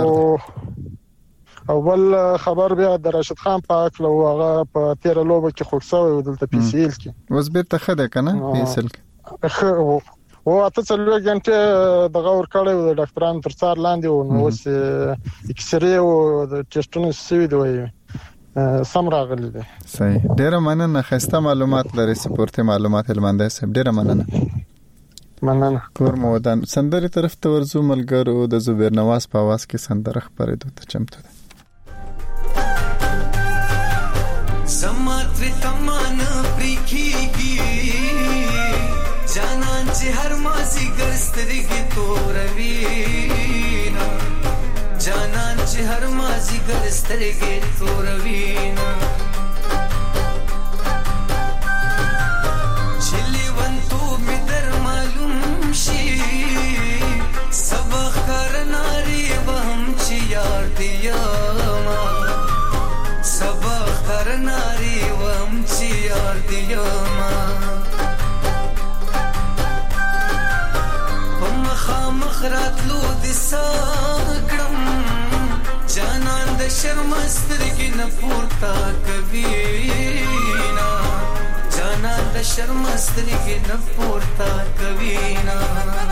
بالر
او بل خبر بیا د راشد خان پاک لو هغه په تیر لوبه کې خوښاوي دلته پی سی ال کې
اوس بیرته خده کنه پی سی ال
کې او اته څلوي غنټه د غور کړو د ډاکټرانو تر څار لاندې و نو اوس ایکس ری او د ټیسټونو سوي دی سم راغلی دی
صحیح ډیر مننه خسته معلومات لري سپورتي معلومات المنده سم ډیر مننه
مننه
کور مودان سندري طرف ته ورزو ملګرو د زبیر نواز په आवाज کې سندره خبرې دوته چمتو ده
زماتر تمان پریکيږي جانان چې هر مازی ګرسترګي توروینا جانان چې هر مازی ګرسترګي توروینا چلی ونتو می در معلوم شي سبخ کرناري وهم چې یار دیا ما سبخ کرناري وهم چې یار دیا ما مخراتلو د ساکړم جانان د شرمسترګې نه پورته کوي نا جانان د شرمسترګې نه پورته کوي نا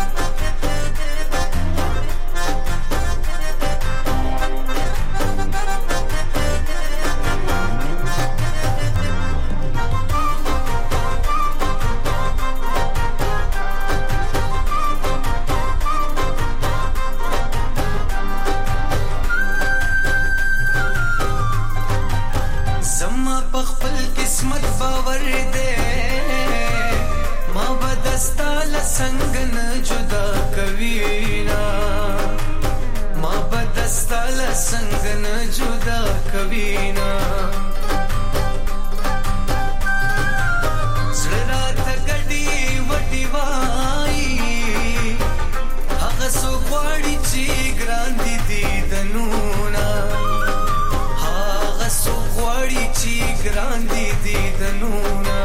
संगन जुदा कवीना मां बदस्ताल संगन जुदा कवीना सरात गडी वटी वाई हग सो वाड़ी ची ग्रांदी दी दनूना हग सो वाड़ी ची ग्रांदी दी दनूना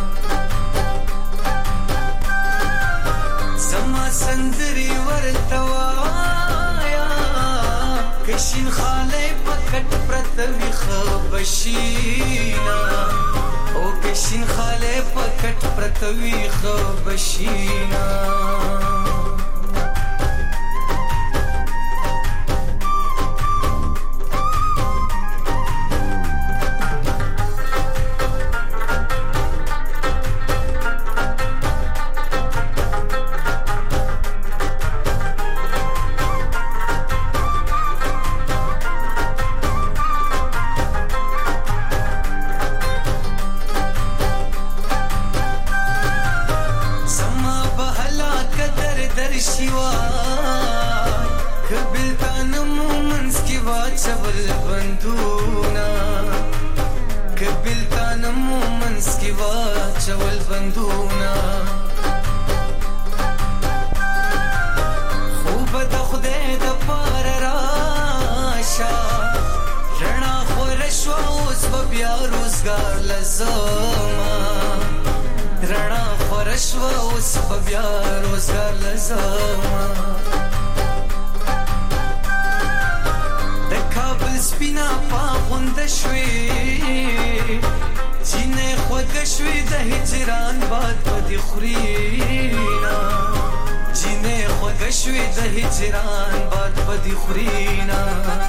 سندري ورتوایا کشین خاله پکټ پرتوي خبشینا او کشین خاله پکټ پرتوي خبشینا واچول بندونه کبلتانم منس کی واچول بندونه خوب د خدای د پار راشا رڼا خورشو اوس بیا روزګار لزما رڼا خورشو اوس بیا روزګار لزما سپینا پاغوند شوی جینه خود شوی د هجران باد بدی خورینا جینه خود شوی د هجران باد بدی خورینا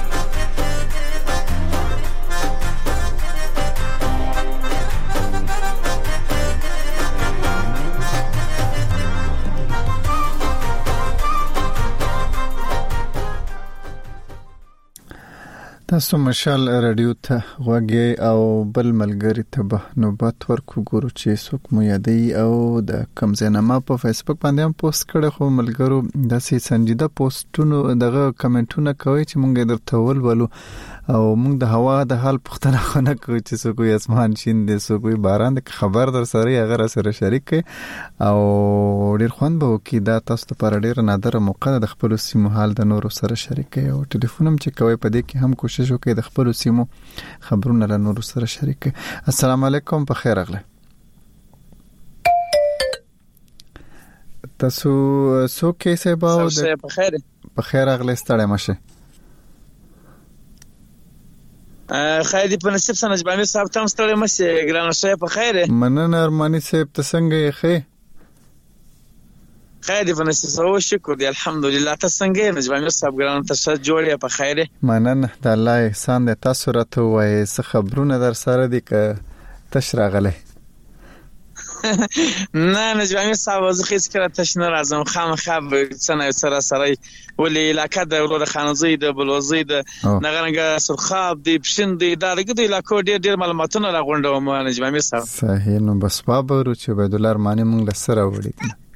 تاسو مشال رادیو ته غوږی او بل ملګری ته به نوبت ورکو ګورو چې څوک مو یادي او د کمزنامه په فیسبوک باندې هم پوسټ کړه خو ملګرو داسې سنجیده پوسټونو دغه کمنټونه کوي چې مونږ درته ولولو او مونږ د هوا د حال پوښتنه خونه کوي چې څوک یې اسمان شین دي څوک یې باران د خبر در سره هغه سره شریک او ډیر خوند به وکي دا تاسو لپاره ډیر نادره موقع د خپل سیمو حال د نورو سره شریک او ټلیفون هم چې کوي په دې کې هم کوشش وکړئ د خپل سیمو خبرونه له نورو سره شریک. السلام علیکم په خیر اغله تاسو څوک یې سبا او
په خیر
په خیر اغله ستړی مشه
خیلی په نصیب سره نجبامي صاحب تام ستړی مشه ګرانه شه په خیر
مننه ارمانی صاحب ته څنګه یې خې
خیلی په نصیب سره شکر دی الحمدلله تاسو څنګه یې نجبامي صاحب ګرانه تاسو جوړه په خیر
مننه د الله احسان دې تاسو راته وایي څه خبرونه در سره دي ک تشراغله
نه نجبامي صاحب زه هیڅ کله تشنه راځم خامخا څنګه سره سره ولې علاقه د ولور خانزي د بلوزي د نغرنګ سرخاب دی پښین دی دا لګي د علاقو ډیر ډیر معلوماتونه راغونډوم نجبامي صاحب
صحیح نو بس بابرو چې عبد الله ارمانی مونږ لسره وړي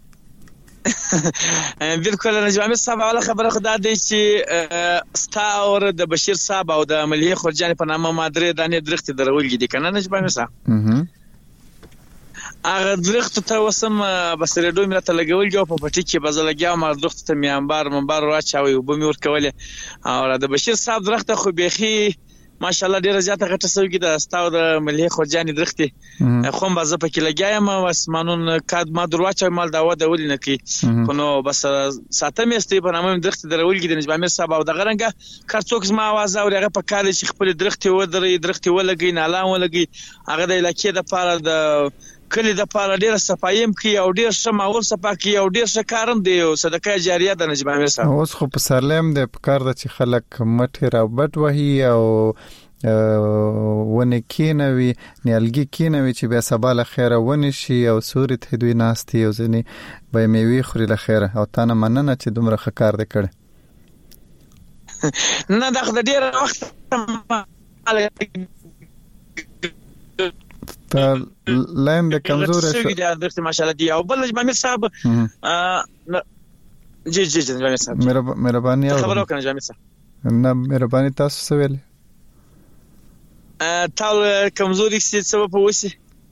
بالکل نجبامي صاحب اوله خبره خدا دی چې ستا اور د بشیر صاحب او د ملي خرجان په نامه مادرې دانې درخت درولګي دي کنه نجبامي صاحب اغه درخت ته وسم بس ریډو ملته لګول جو په پټی کې بزلګیا ما درخت ته میانبار منبر راچاوي وب مې ور کوله او د بشیر صاحب درخت خو بيخي ماشاءالله ډیره زیاته غټه سوګي د استاو د ملي خرجان درخت خو به زه پکې لګایم اسمانون کاد ما درواچو مال دا و د ول نه کی نو بس ساتم استي په نامه درخت درولګي د نجبامي صاحب او د غرنګه کارڅوک ما आवाज او هغه په کال چې خپل درخت و درې درخت ولګي نه اعلان ولګي هغه د علاقې د پاره د کلی د پاره ډیر صفایم کی او ډیر شماول صفاکی او ډیر شکارم دی او صدقه جاریه د نجبامي صاحب
اوس خو په سرلم د پکار د چې خلک مټه را بټ وهي او ونه کینوي نیالګي کینوي چې بیا سبا له خیره ونه شي او سوري ته دوی ناستي او ځنی به میوي خوري له خیره او تانه مننه چې دومره خکار دې کړ
نه دا خدای ډیر وخت
ته لاین د کمزور شو
دا درته ماشاءالله دی او بل نجبامي صاحب جی جی نجبامي صاحب
مهرباني
خبرو کنه نجبامي صاحب
نه مهرباني تاسو سویل
تاو کمزوري څه سبب وسی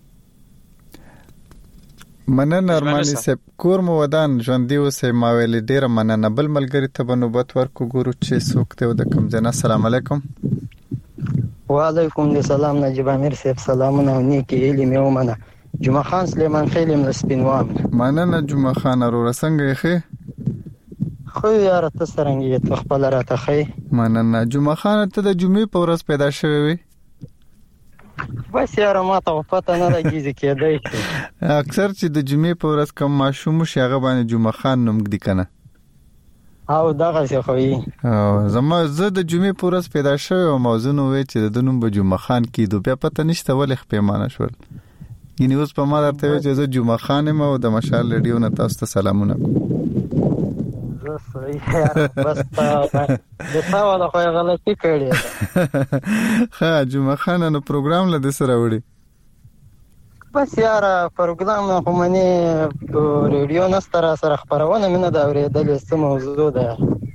مننه ارمانی سپ کور مو ودان ژوند دی وسه ما ویل ډیر مننه بل ملګری ته بنوبت ورکو ګورو چې سوکته د کم جنا السلام علیکم
وعلیکم السلام نجیب امیر صاحب سلامونه او نیکی علم یومنه جمعه خان سلیمان خیلم لسپینوام
مننه جمعه خان ورو څنګه یې
خو یاره ته څنګه ته خپل راته خې
مننه جمعه خان ته د جمعې په ورځ پیدا شوی وي
بس یاره ما ته پته نه لګیږي کېدای
اکثر چې د جمعې په ورځ کوم ماشوم شغه باندې جمعه خان نوم دی کنه
او دغه څه خوې
او زما زه د جمعې په ورځ پیدا شوم او موضوع نو وی چې د نوم به جمعه خان کیدو بیا پته نشته ولې خپېمانه شول یني اوس په ما درته وی چې زه جمعه خان ما او د مشال ریډیو نه تاسو ته سلامونه
زه صحیح بس تا د تاو د خو غلطي کړې
ها جمعه خان نو پروګرام له سره وړي
بس یاره پروګرام خو منی ریډیو نستره سره خبرونه مینه دا اورېدل څه موضوع ده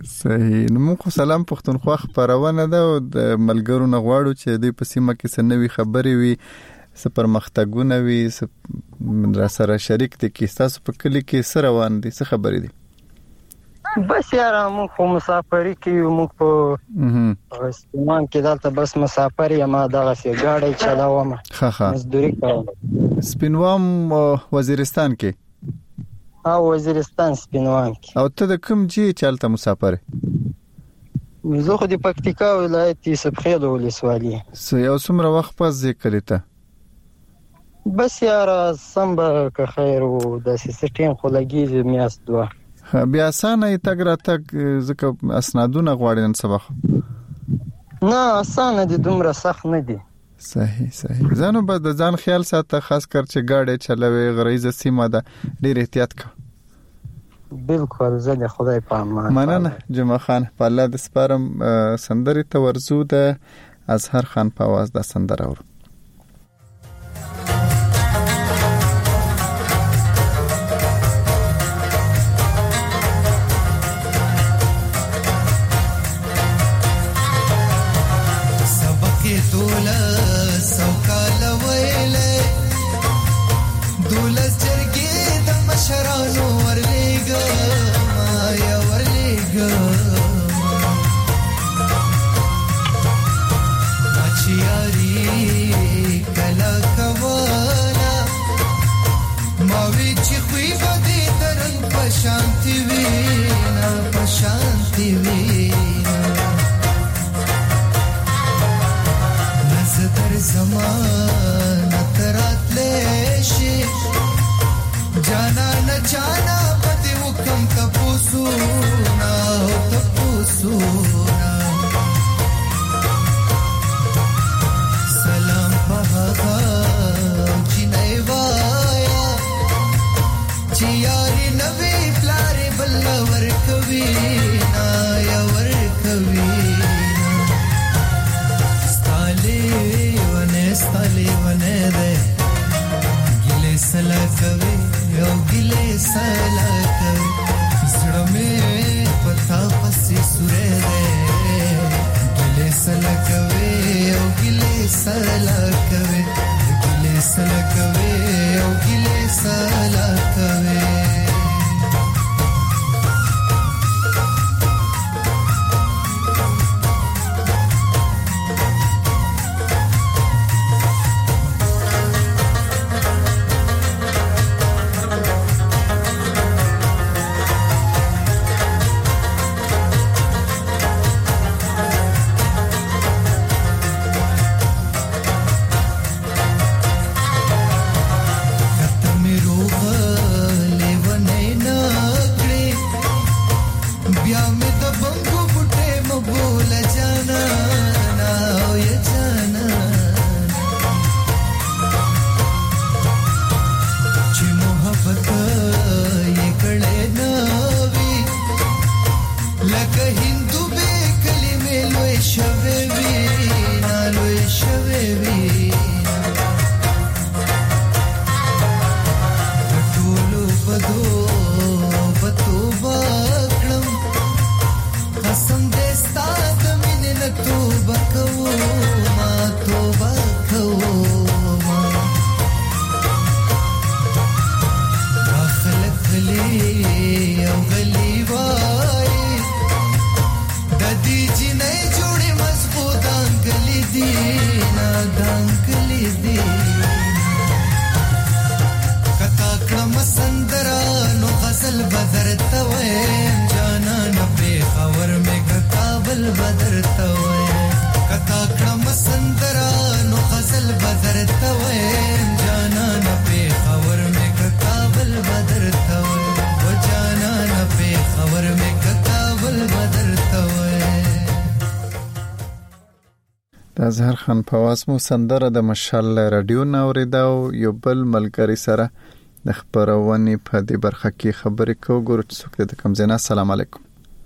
صحیح. نو موږ سلام پښتونخوا خبرونه ده او د ملګرو نه غواړو چې دوی په سیمه کې سنوي خبري وي، سپر مختګونه وي، را سره شریک دي کې تاسو په کلی کې سره روان دي، څه خبرې دي؟
بس یاره موږ خو مسافري کې موږ په استمان کې دلته بس مسافر یم، دغه سي ګاډي چلاوم.
ها ها
مزدوري کوم.
سپینوام وزیرستان کې؟
ها وزیرستان سپینوام کې.
او ته د کوم جې چلته مسافر؟
زه خو د پکتیکا ولایت یوسف خیل ولسوالي.
سو یو څومره وخت پس ذکر ته؟
بس یاره سم به که خیر وو، د سیستم خو لګیږي میاشت دوه.
بیا اسانه تګ را تګ ځکه اسنادونه غواړي نن سبا؟
نه اسانه دي، دومره سخت نه دي.
صحیح صحیح. ځانو به د ځان خیال ساته، خاص کر چې گاډي چلوي، غریزه سیمه ده، ډیر احتیاط کوه.
بالکل زه د خدای په امان.
مننه جمعه خان. په الله د سپارم. سندري ته ورزو د اظهر خان په आवाज د سندره ور. اظهر خان په आवाज مو سندره د مشال رادیو نوریداو. یو بل ملګری سره د خبرونه په دې برخه کې خبرې کوو. ګورو چې څوک د کوم ځای. السلام علیکم.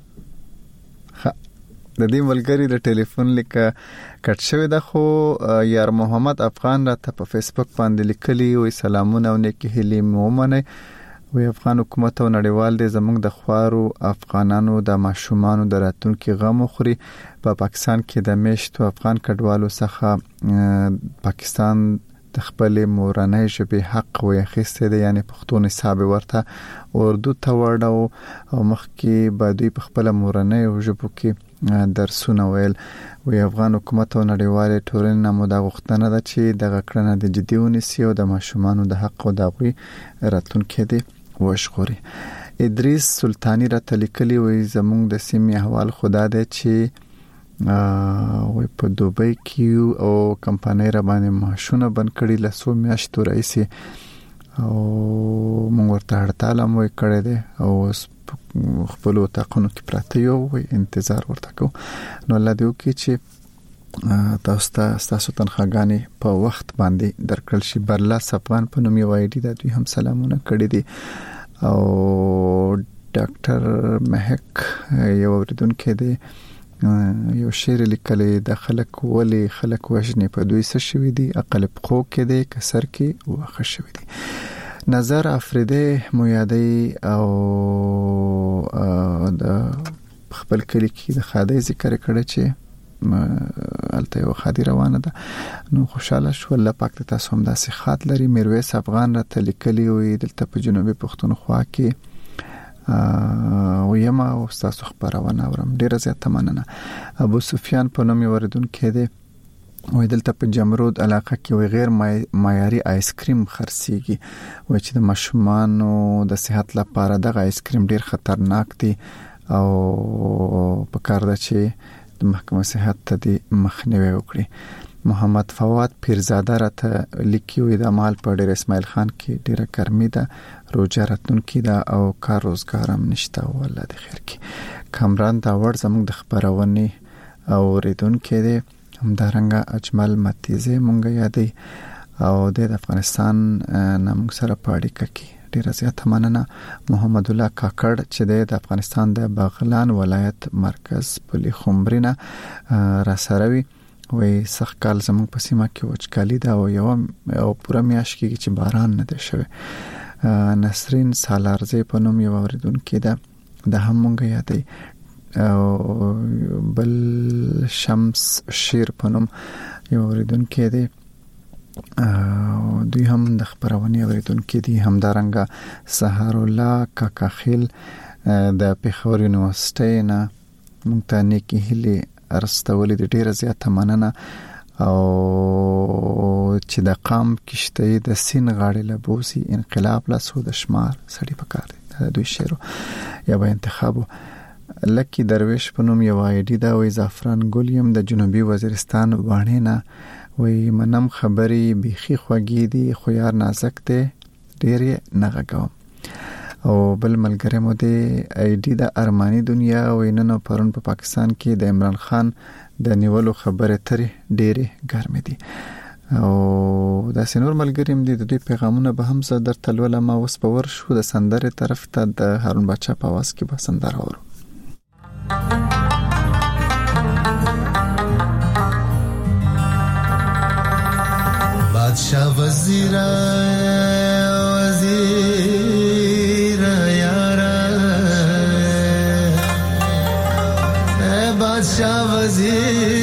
ها د دې ملګری د ټلیفون لیکه کټ شوی ده، خو یار محمد افغان را ته په فیسبوک باندې لیکلی وي سلامونه او نیکی هیلې مو منه وی افغان حکومت او نړیوال د زموږ د خوارو افغانانو د ماشومانو د راتلونکي غم خوري. په پاکستان کې د میشتو افغان کډوالو څخه پاکستان د خپل مورنۍ ژبې حق وی اخیسته دی، یعنی پښتو نصاب ورته اردو ته وړاو او مخکې به دوی په خپل مورنۍ ژبه کې درسونه ویل. وی افغان حکومت او نړیوال ټولنه مو د غوښتنه ده چې د غکړنه د جدي ونیسي او د ماشومانو د حق او د غوي راتلونکي دی وشغوري. ادریس سلطانی را تلیکلی وی زمونږ د سیمې احوال خدا دی چې وی په دوبۍ کې او کمپنۍ را باندې معاشونه بند کړي لسو میاشتو راځي او موږ ورته هړتال هم وی کړی دی او خپل وطاقونو کې پراته یو وی انتظار ورته کو. نو الله دې وکړي چې تاسو ته تاسو تنخواګانې په وخت باندې درکړل شي. برلاس افغان په نوم یو آی ډي د دوی هم سلامونه کړی دي او ډاکټر مهک یو اوریدونکو دی یو شعر لیکلی د خلک ولی خلک وژنې په دوی څه شوی دی، عقل په خو کې دی کسر کې واخه شوی دی. نظر افریده مو یادی او د خپل کلی کې د خادي ذکر کړی چې الته یو خادي روانه ده. نو خوشاله شو الله پاک ته تاسو هم داسې خاط لري. میرویس افغان را تلیکلی وي دلته په جنوبي پښتونخوا کې او یما او تاسو خبرونه اورم ډیره زیاته مننه. ابو سفیان په نوم اوریدونکو دی وای دلته په جمرود علاقه کې وی غیر معیاري آیس کریم خرڅيږي، وای چې د مشمانو د صحت لپاره دغه آیس کریم ډیر خطرناک دی او په کار ده چې د محکمه صحت ته د مخنیوي وکړي. محمد فواد پیرزاده راته لیکي وي د مال په ډیر اسماعیل خان کې ډیره ګرمي ده، روزه راتونکي ده او کار روزګار هم نشته. والله د خیر کې کامران دا ور زموږ د خبرونه او ریدونکو دی همدارنګه اجمل متیزه مونږ یادې او د افغانستان نامو سره پاړی کوي ډیره زیاته مننه. محمد الله کاکړ چې د افغانستان د بغلان ولایت مرکز پلی خمرینه را سروي وای سخت کال زموږ په سیمه کې وچکالي ده او یو او پوره میاشت کې چې باران نه دی شوی. نسرین سالارزه په نوم یو اوریدونکو ده د هم مونږ یادې او بل شمس شیر په نوم یو اوریدونکو دی دوی هم د خبرونه اوریدونکو دي. همدارنګه سحر الله کاکاخیل د پیښور یونیورسيټي نه مونږ ته نیکی هلي ارستولې د ډیره زیاته مننه او چې د قام کشته د سین غاړې لبوسي انقلاب لا سود شمار سړي پکار دي دوی شعر یا به انتخابو. لکی درویش په نوم یو آی ډي دا وی زعفران ګولیم د جنوبي وزیرستان وانه نه وی منم خبري بيخي خوږی دي خو یار نازک ته ډېر نه غږم. او بل ملګری مو دی آی ډي د ارماني دنیا ویننو پرون په پا پاکستان کې د عمران خان د نیولو خبره ترې ډېر ګرمه دي او دا سينور ملګریم دي د دوی پیغامونه به هم زه درته ولوم. اوس په ور شو د سندره طرف ته د هارون بچا په واس کې به سندره اورو.
بادشاہ وزیر وزیر یارا اے بادشاہ وزیر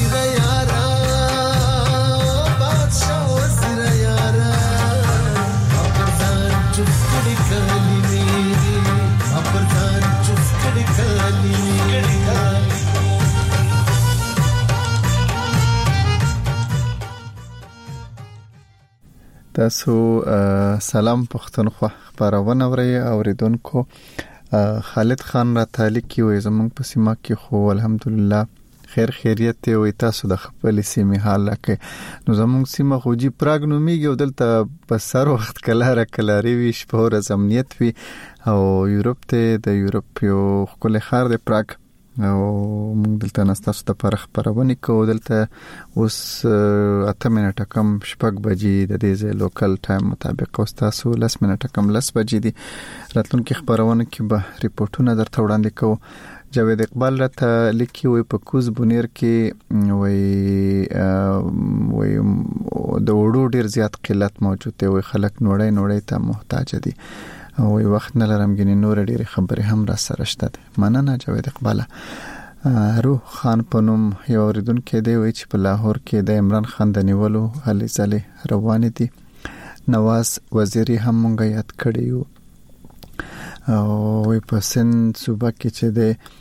تاسو سلام پښتونخوا خبرونه وري اوریدونکو خالد خان را تعالی کی وې زمونږ په سیمه کې خو الحمدلله خیر خیریت وي تاسو د خپل سیمه حال کې نو زمونږ سیمه خو جی پراګ نومیږي او دلته په سر وخت کله را کلاري وي شپور زمنیت وي او یورپ ته د یورپ یو خپل خار د پراګ او موږ دلته نستاسو د پرخ پرونی کو دلته اوس اته منټه کم شپږ بجې د دې لوکل ټایم مطابق اوس تاسو لس منټه کم لس بجې دي راتلونکي خبرونه کې به ریپورتونه درته وړاندې کوو جاوید اقبال راته لیکي وي په کوز بونیر کې وي وي د وړو ډیر زیات قلت موجود دی وي خلک نوړې نوړې ته محتاج دي او وخت نه لرم غني نور ډېر خبرې هم را سره شته مننه جاوید اقبال روح خان پنوم یو اوریدونکو دی وی چې په لاهور کې د عمران خان د نیولو هلې ځلې روان دي نواز وزیری هم مونږ یاد کړیو او وی په سن صوبه کې چې د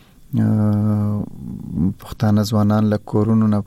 پښتانه ځوانان له کورونو نه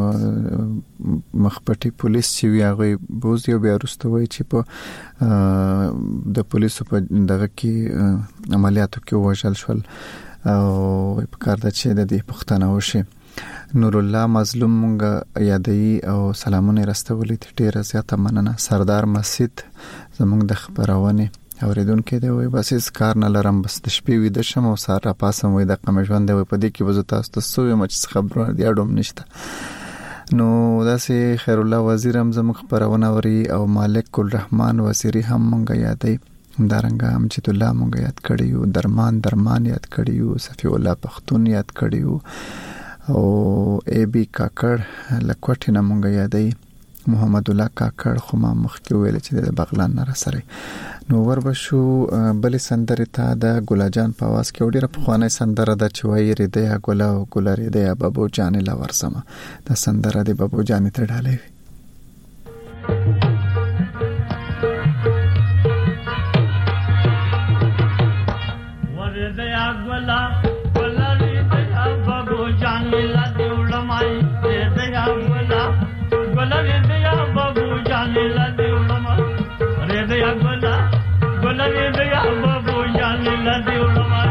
مخپټي پولیس چې وی هغه بوز یو بیا رستوي چې په د پولیسو په دغه کې عملیاتو کې وژل شول او په کار د چې د پښتانه وشي نور الله مظلوم مونږ یادې او سلامونه راستولې ډیره زیاته مننه سردار مسجد زمونږ د خبرونه اوریدونکو دی وای بس اس کار نه لرم بس د شپې وې د شمو سره پاسم وې د قمژوند دی په دې کې وزو تاسو ته سوې مچ خبرونه دی اډوم نشته نو داسې خیر الله وزیر هم زموږ خبرونه وري او مالک الرحمن وزیری هم مونږ یادې دارنګ امجد الله مونږ یاد کړیو درمان درمان یاد کړیو صفی الله پختون یاد کړیو او ای بی کاکړ لکوټ نه مونږ یادې محمد الله کاکړ خو ما مخکې ویل چې د بغلان نه سره نو وربشو بلې سندره ته د ګلاجان په आवाज کې ډیره په خوانه سندره د چوي ریدیا ګلا او ګلا ریدیا بابو جان لا ورسمه د سندره د بابو جان ته ډالې
وردیا ګلا ګلا ریدیا بابو جان لا دیولمای ریدیا ګلا ګلا ریدیا بابو جان لا دیولمای ریدیا ګلا ګلا ریدیا بابو جان لا دیولمای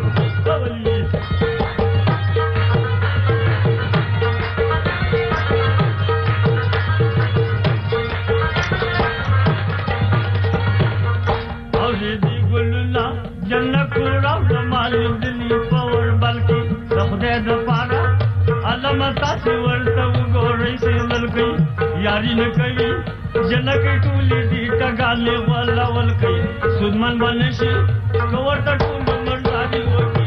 او دې ګلنا جنت راو مال دلی پور بلکی خدای د پاره علامه تاسو ورته وګورئ چې ملګری یاري نه کوي جنکه ټولې دي ټګالې ولا ول کوي سودمن باندې شي کوړه ټول منځاري وکی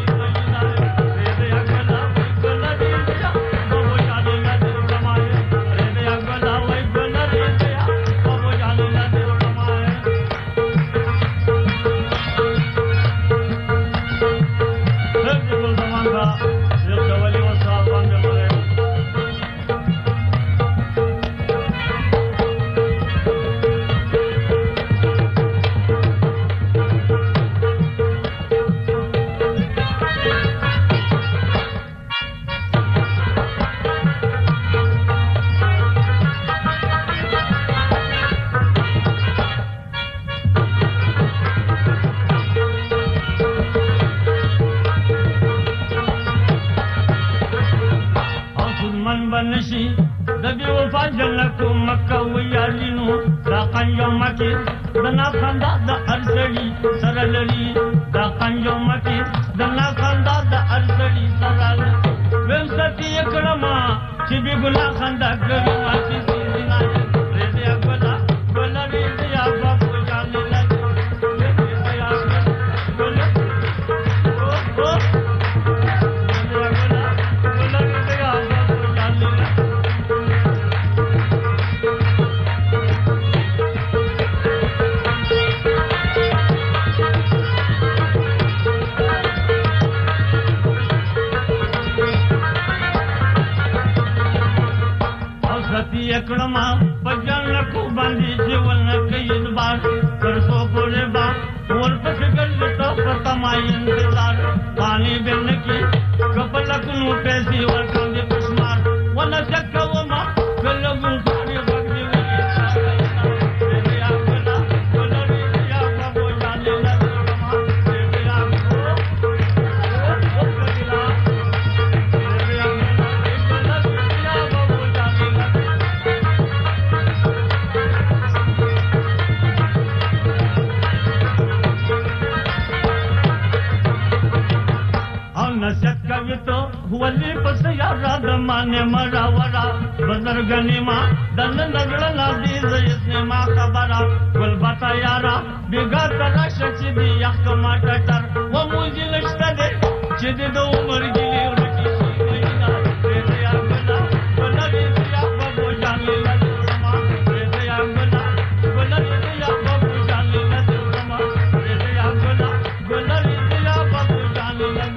زیاتی اکڑما پجن کو باندې جیون کین بار پرسو پورے با اور پسگل تو پتمای انتظار پانی بن کی کپل کو پیسی ورکان دے پسمار ون شکو ما کلو پانی بگدی वली पस यारा दमाने मरा वरा बजरगनी मां दन नगड़ नादी जयसने मां खबरा गुल बता यारा बिगा तरा शची दी यख माटर वो मुझे लष्टा दे चिद दो उमर गिली उड़की सी महीना रे या बना बना रे या बाबू जाने लगे समा रे या बना बना रे या बाबू जाने लगे समा रे या बना बना रे या बाबू जाने लगे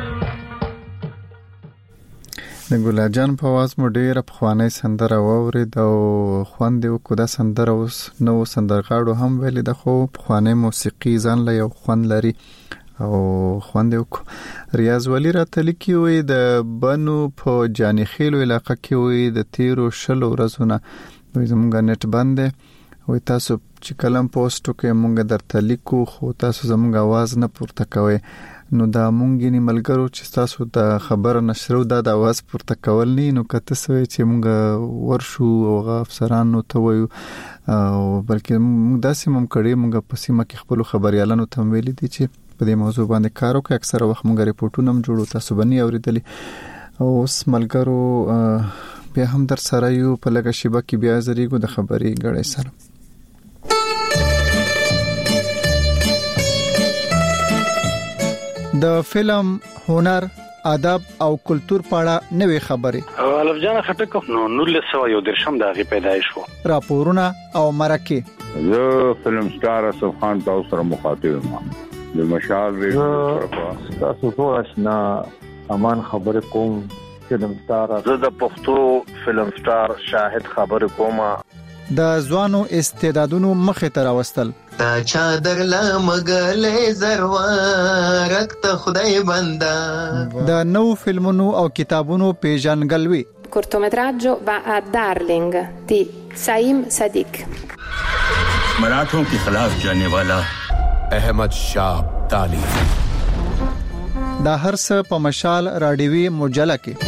د ګلاجان په आवाज مو ډیره پخوانی سندره واورید او خوند یو کو دا سندره اوس نو سندرغاړو هم ویل د خو پخوانی موسیقي ځان له یو خوند لري او خوند یو ریاض ولی راته لیکي وي د بنو په جاني خیلو علاقې کې وي د تیرو شلو ورځونه وي زمونږ نت باندې وي تاسو چې کلم پوسټو کې مونږ درته لیکو خو تاسو زمونږ आवाज نه پورته کوئ نو دا مونږ نه ملګرو چې تاسو د خبر نشرو د आवाज پورته کول نه نو کته سوي چې مونږ ورشو او افسرانو ته وایو او بلکې مونږ داسې مم کړي مونږ په سیمه کې خپل خبريالانو ته ویلي دي چې په دې موضوع باندې کار وکړي اکثره وخت مونږ ریپورتونه هم جوړو تاسو باندې اوریدلي او اوس ملګرو بیا هم در سره یو په لګه شیبه کې بیا زریګو د خبري غړې سره د فلم هنر ادب او کلچر پاړه نوې خبره
الف جان خټک نو نور له سو یو درشم د غي پیدایش وو
راپورونه او مرکه
زه فلم سٹار اسف خان تاسو سره مخاطب یم د مشال ریډیو
تاسو ټول آشنا امان خبر کوم فلم سٹار
زه د پښتو فلم سٹار شاهد خبر کوم
د ځوانو استعدادونو مخه تر واستل
تا چادر لا مګلې زروارک ته خدای بندا
د نو فلمونو او کتابونو پیژنګلوي
cortometraggio va a Darling di Saim Sadiq
मराठों के खिलाफ जाने वाला अहमद शाह ताली
دا هر څه په مشال راډیوي مجله کې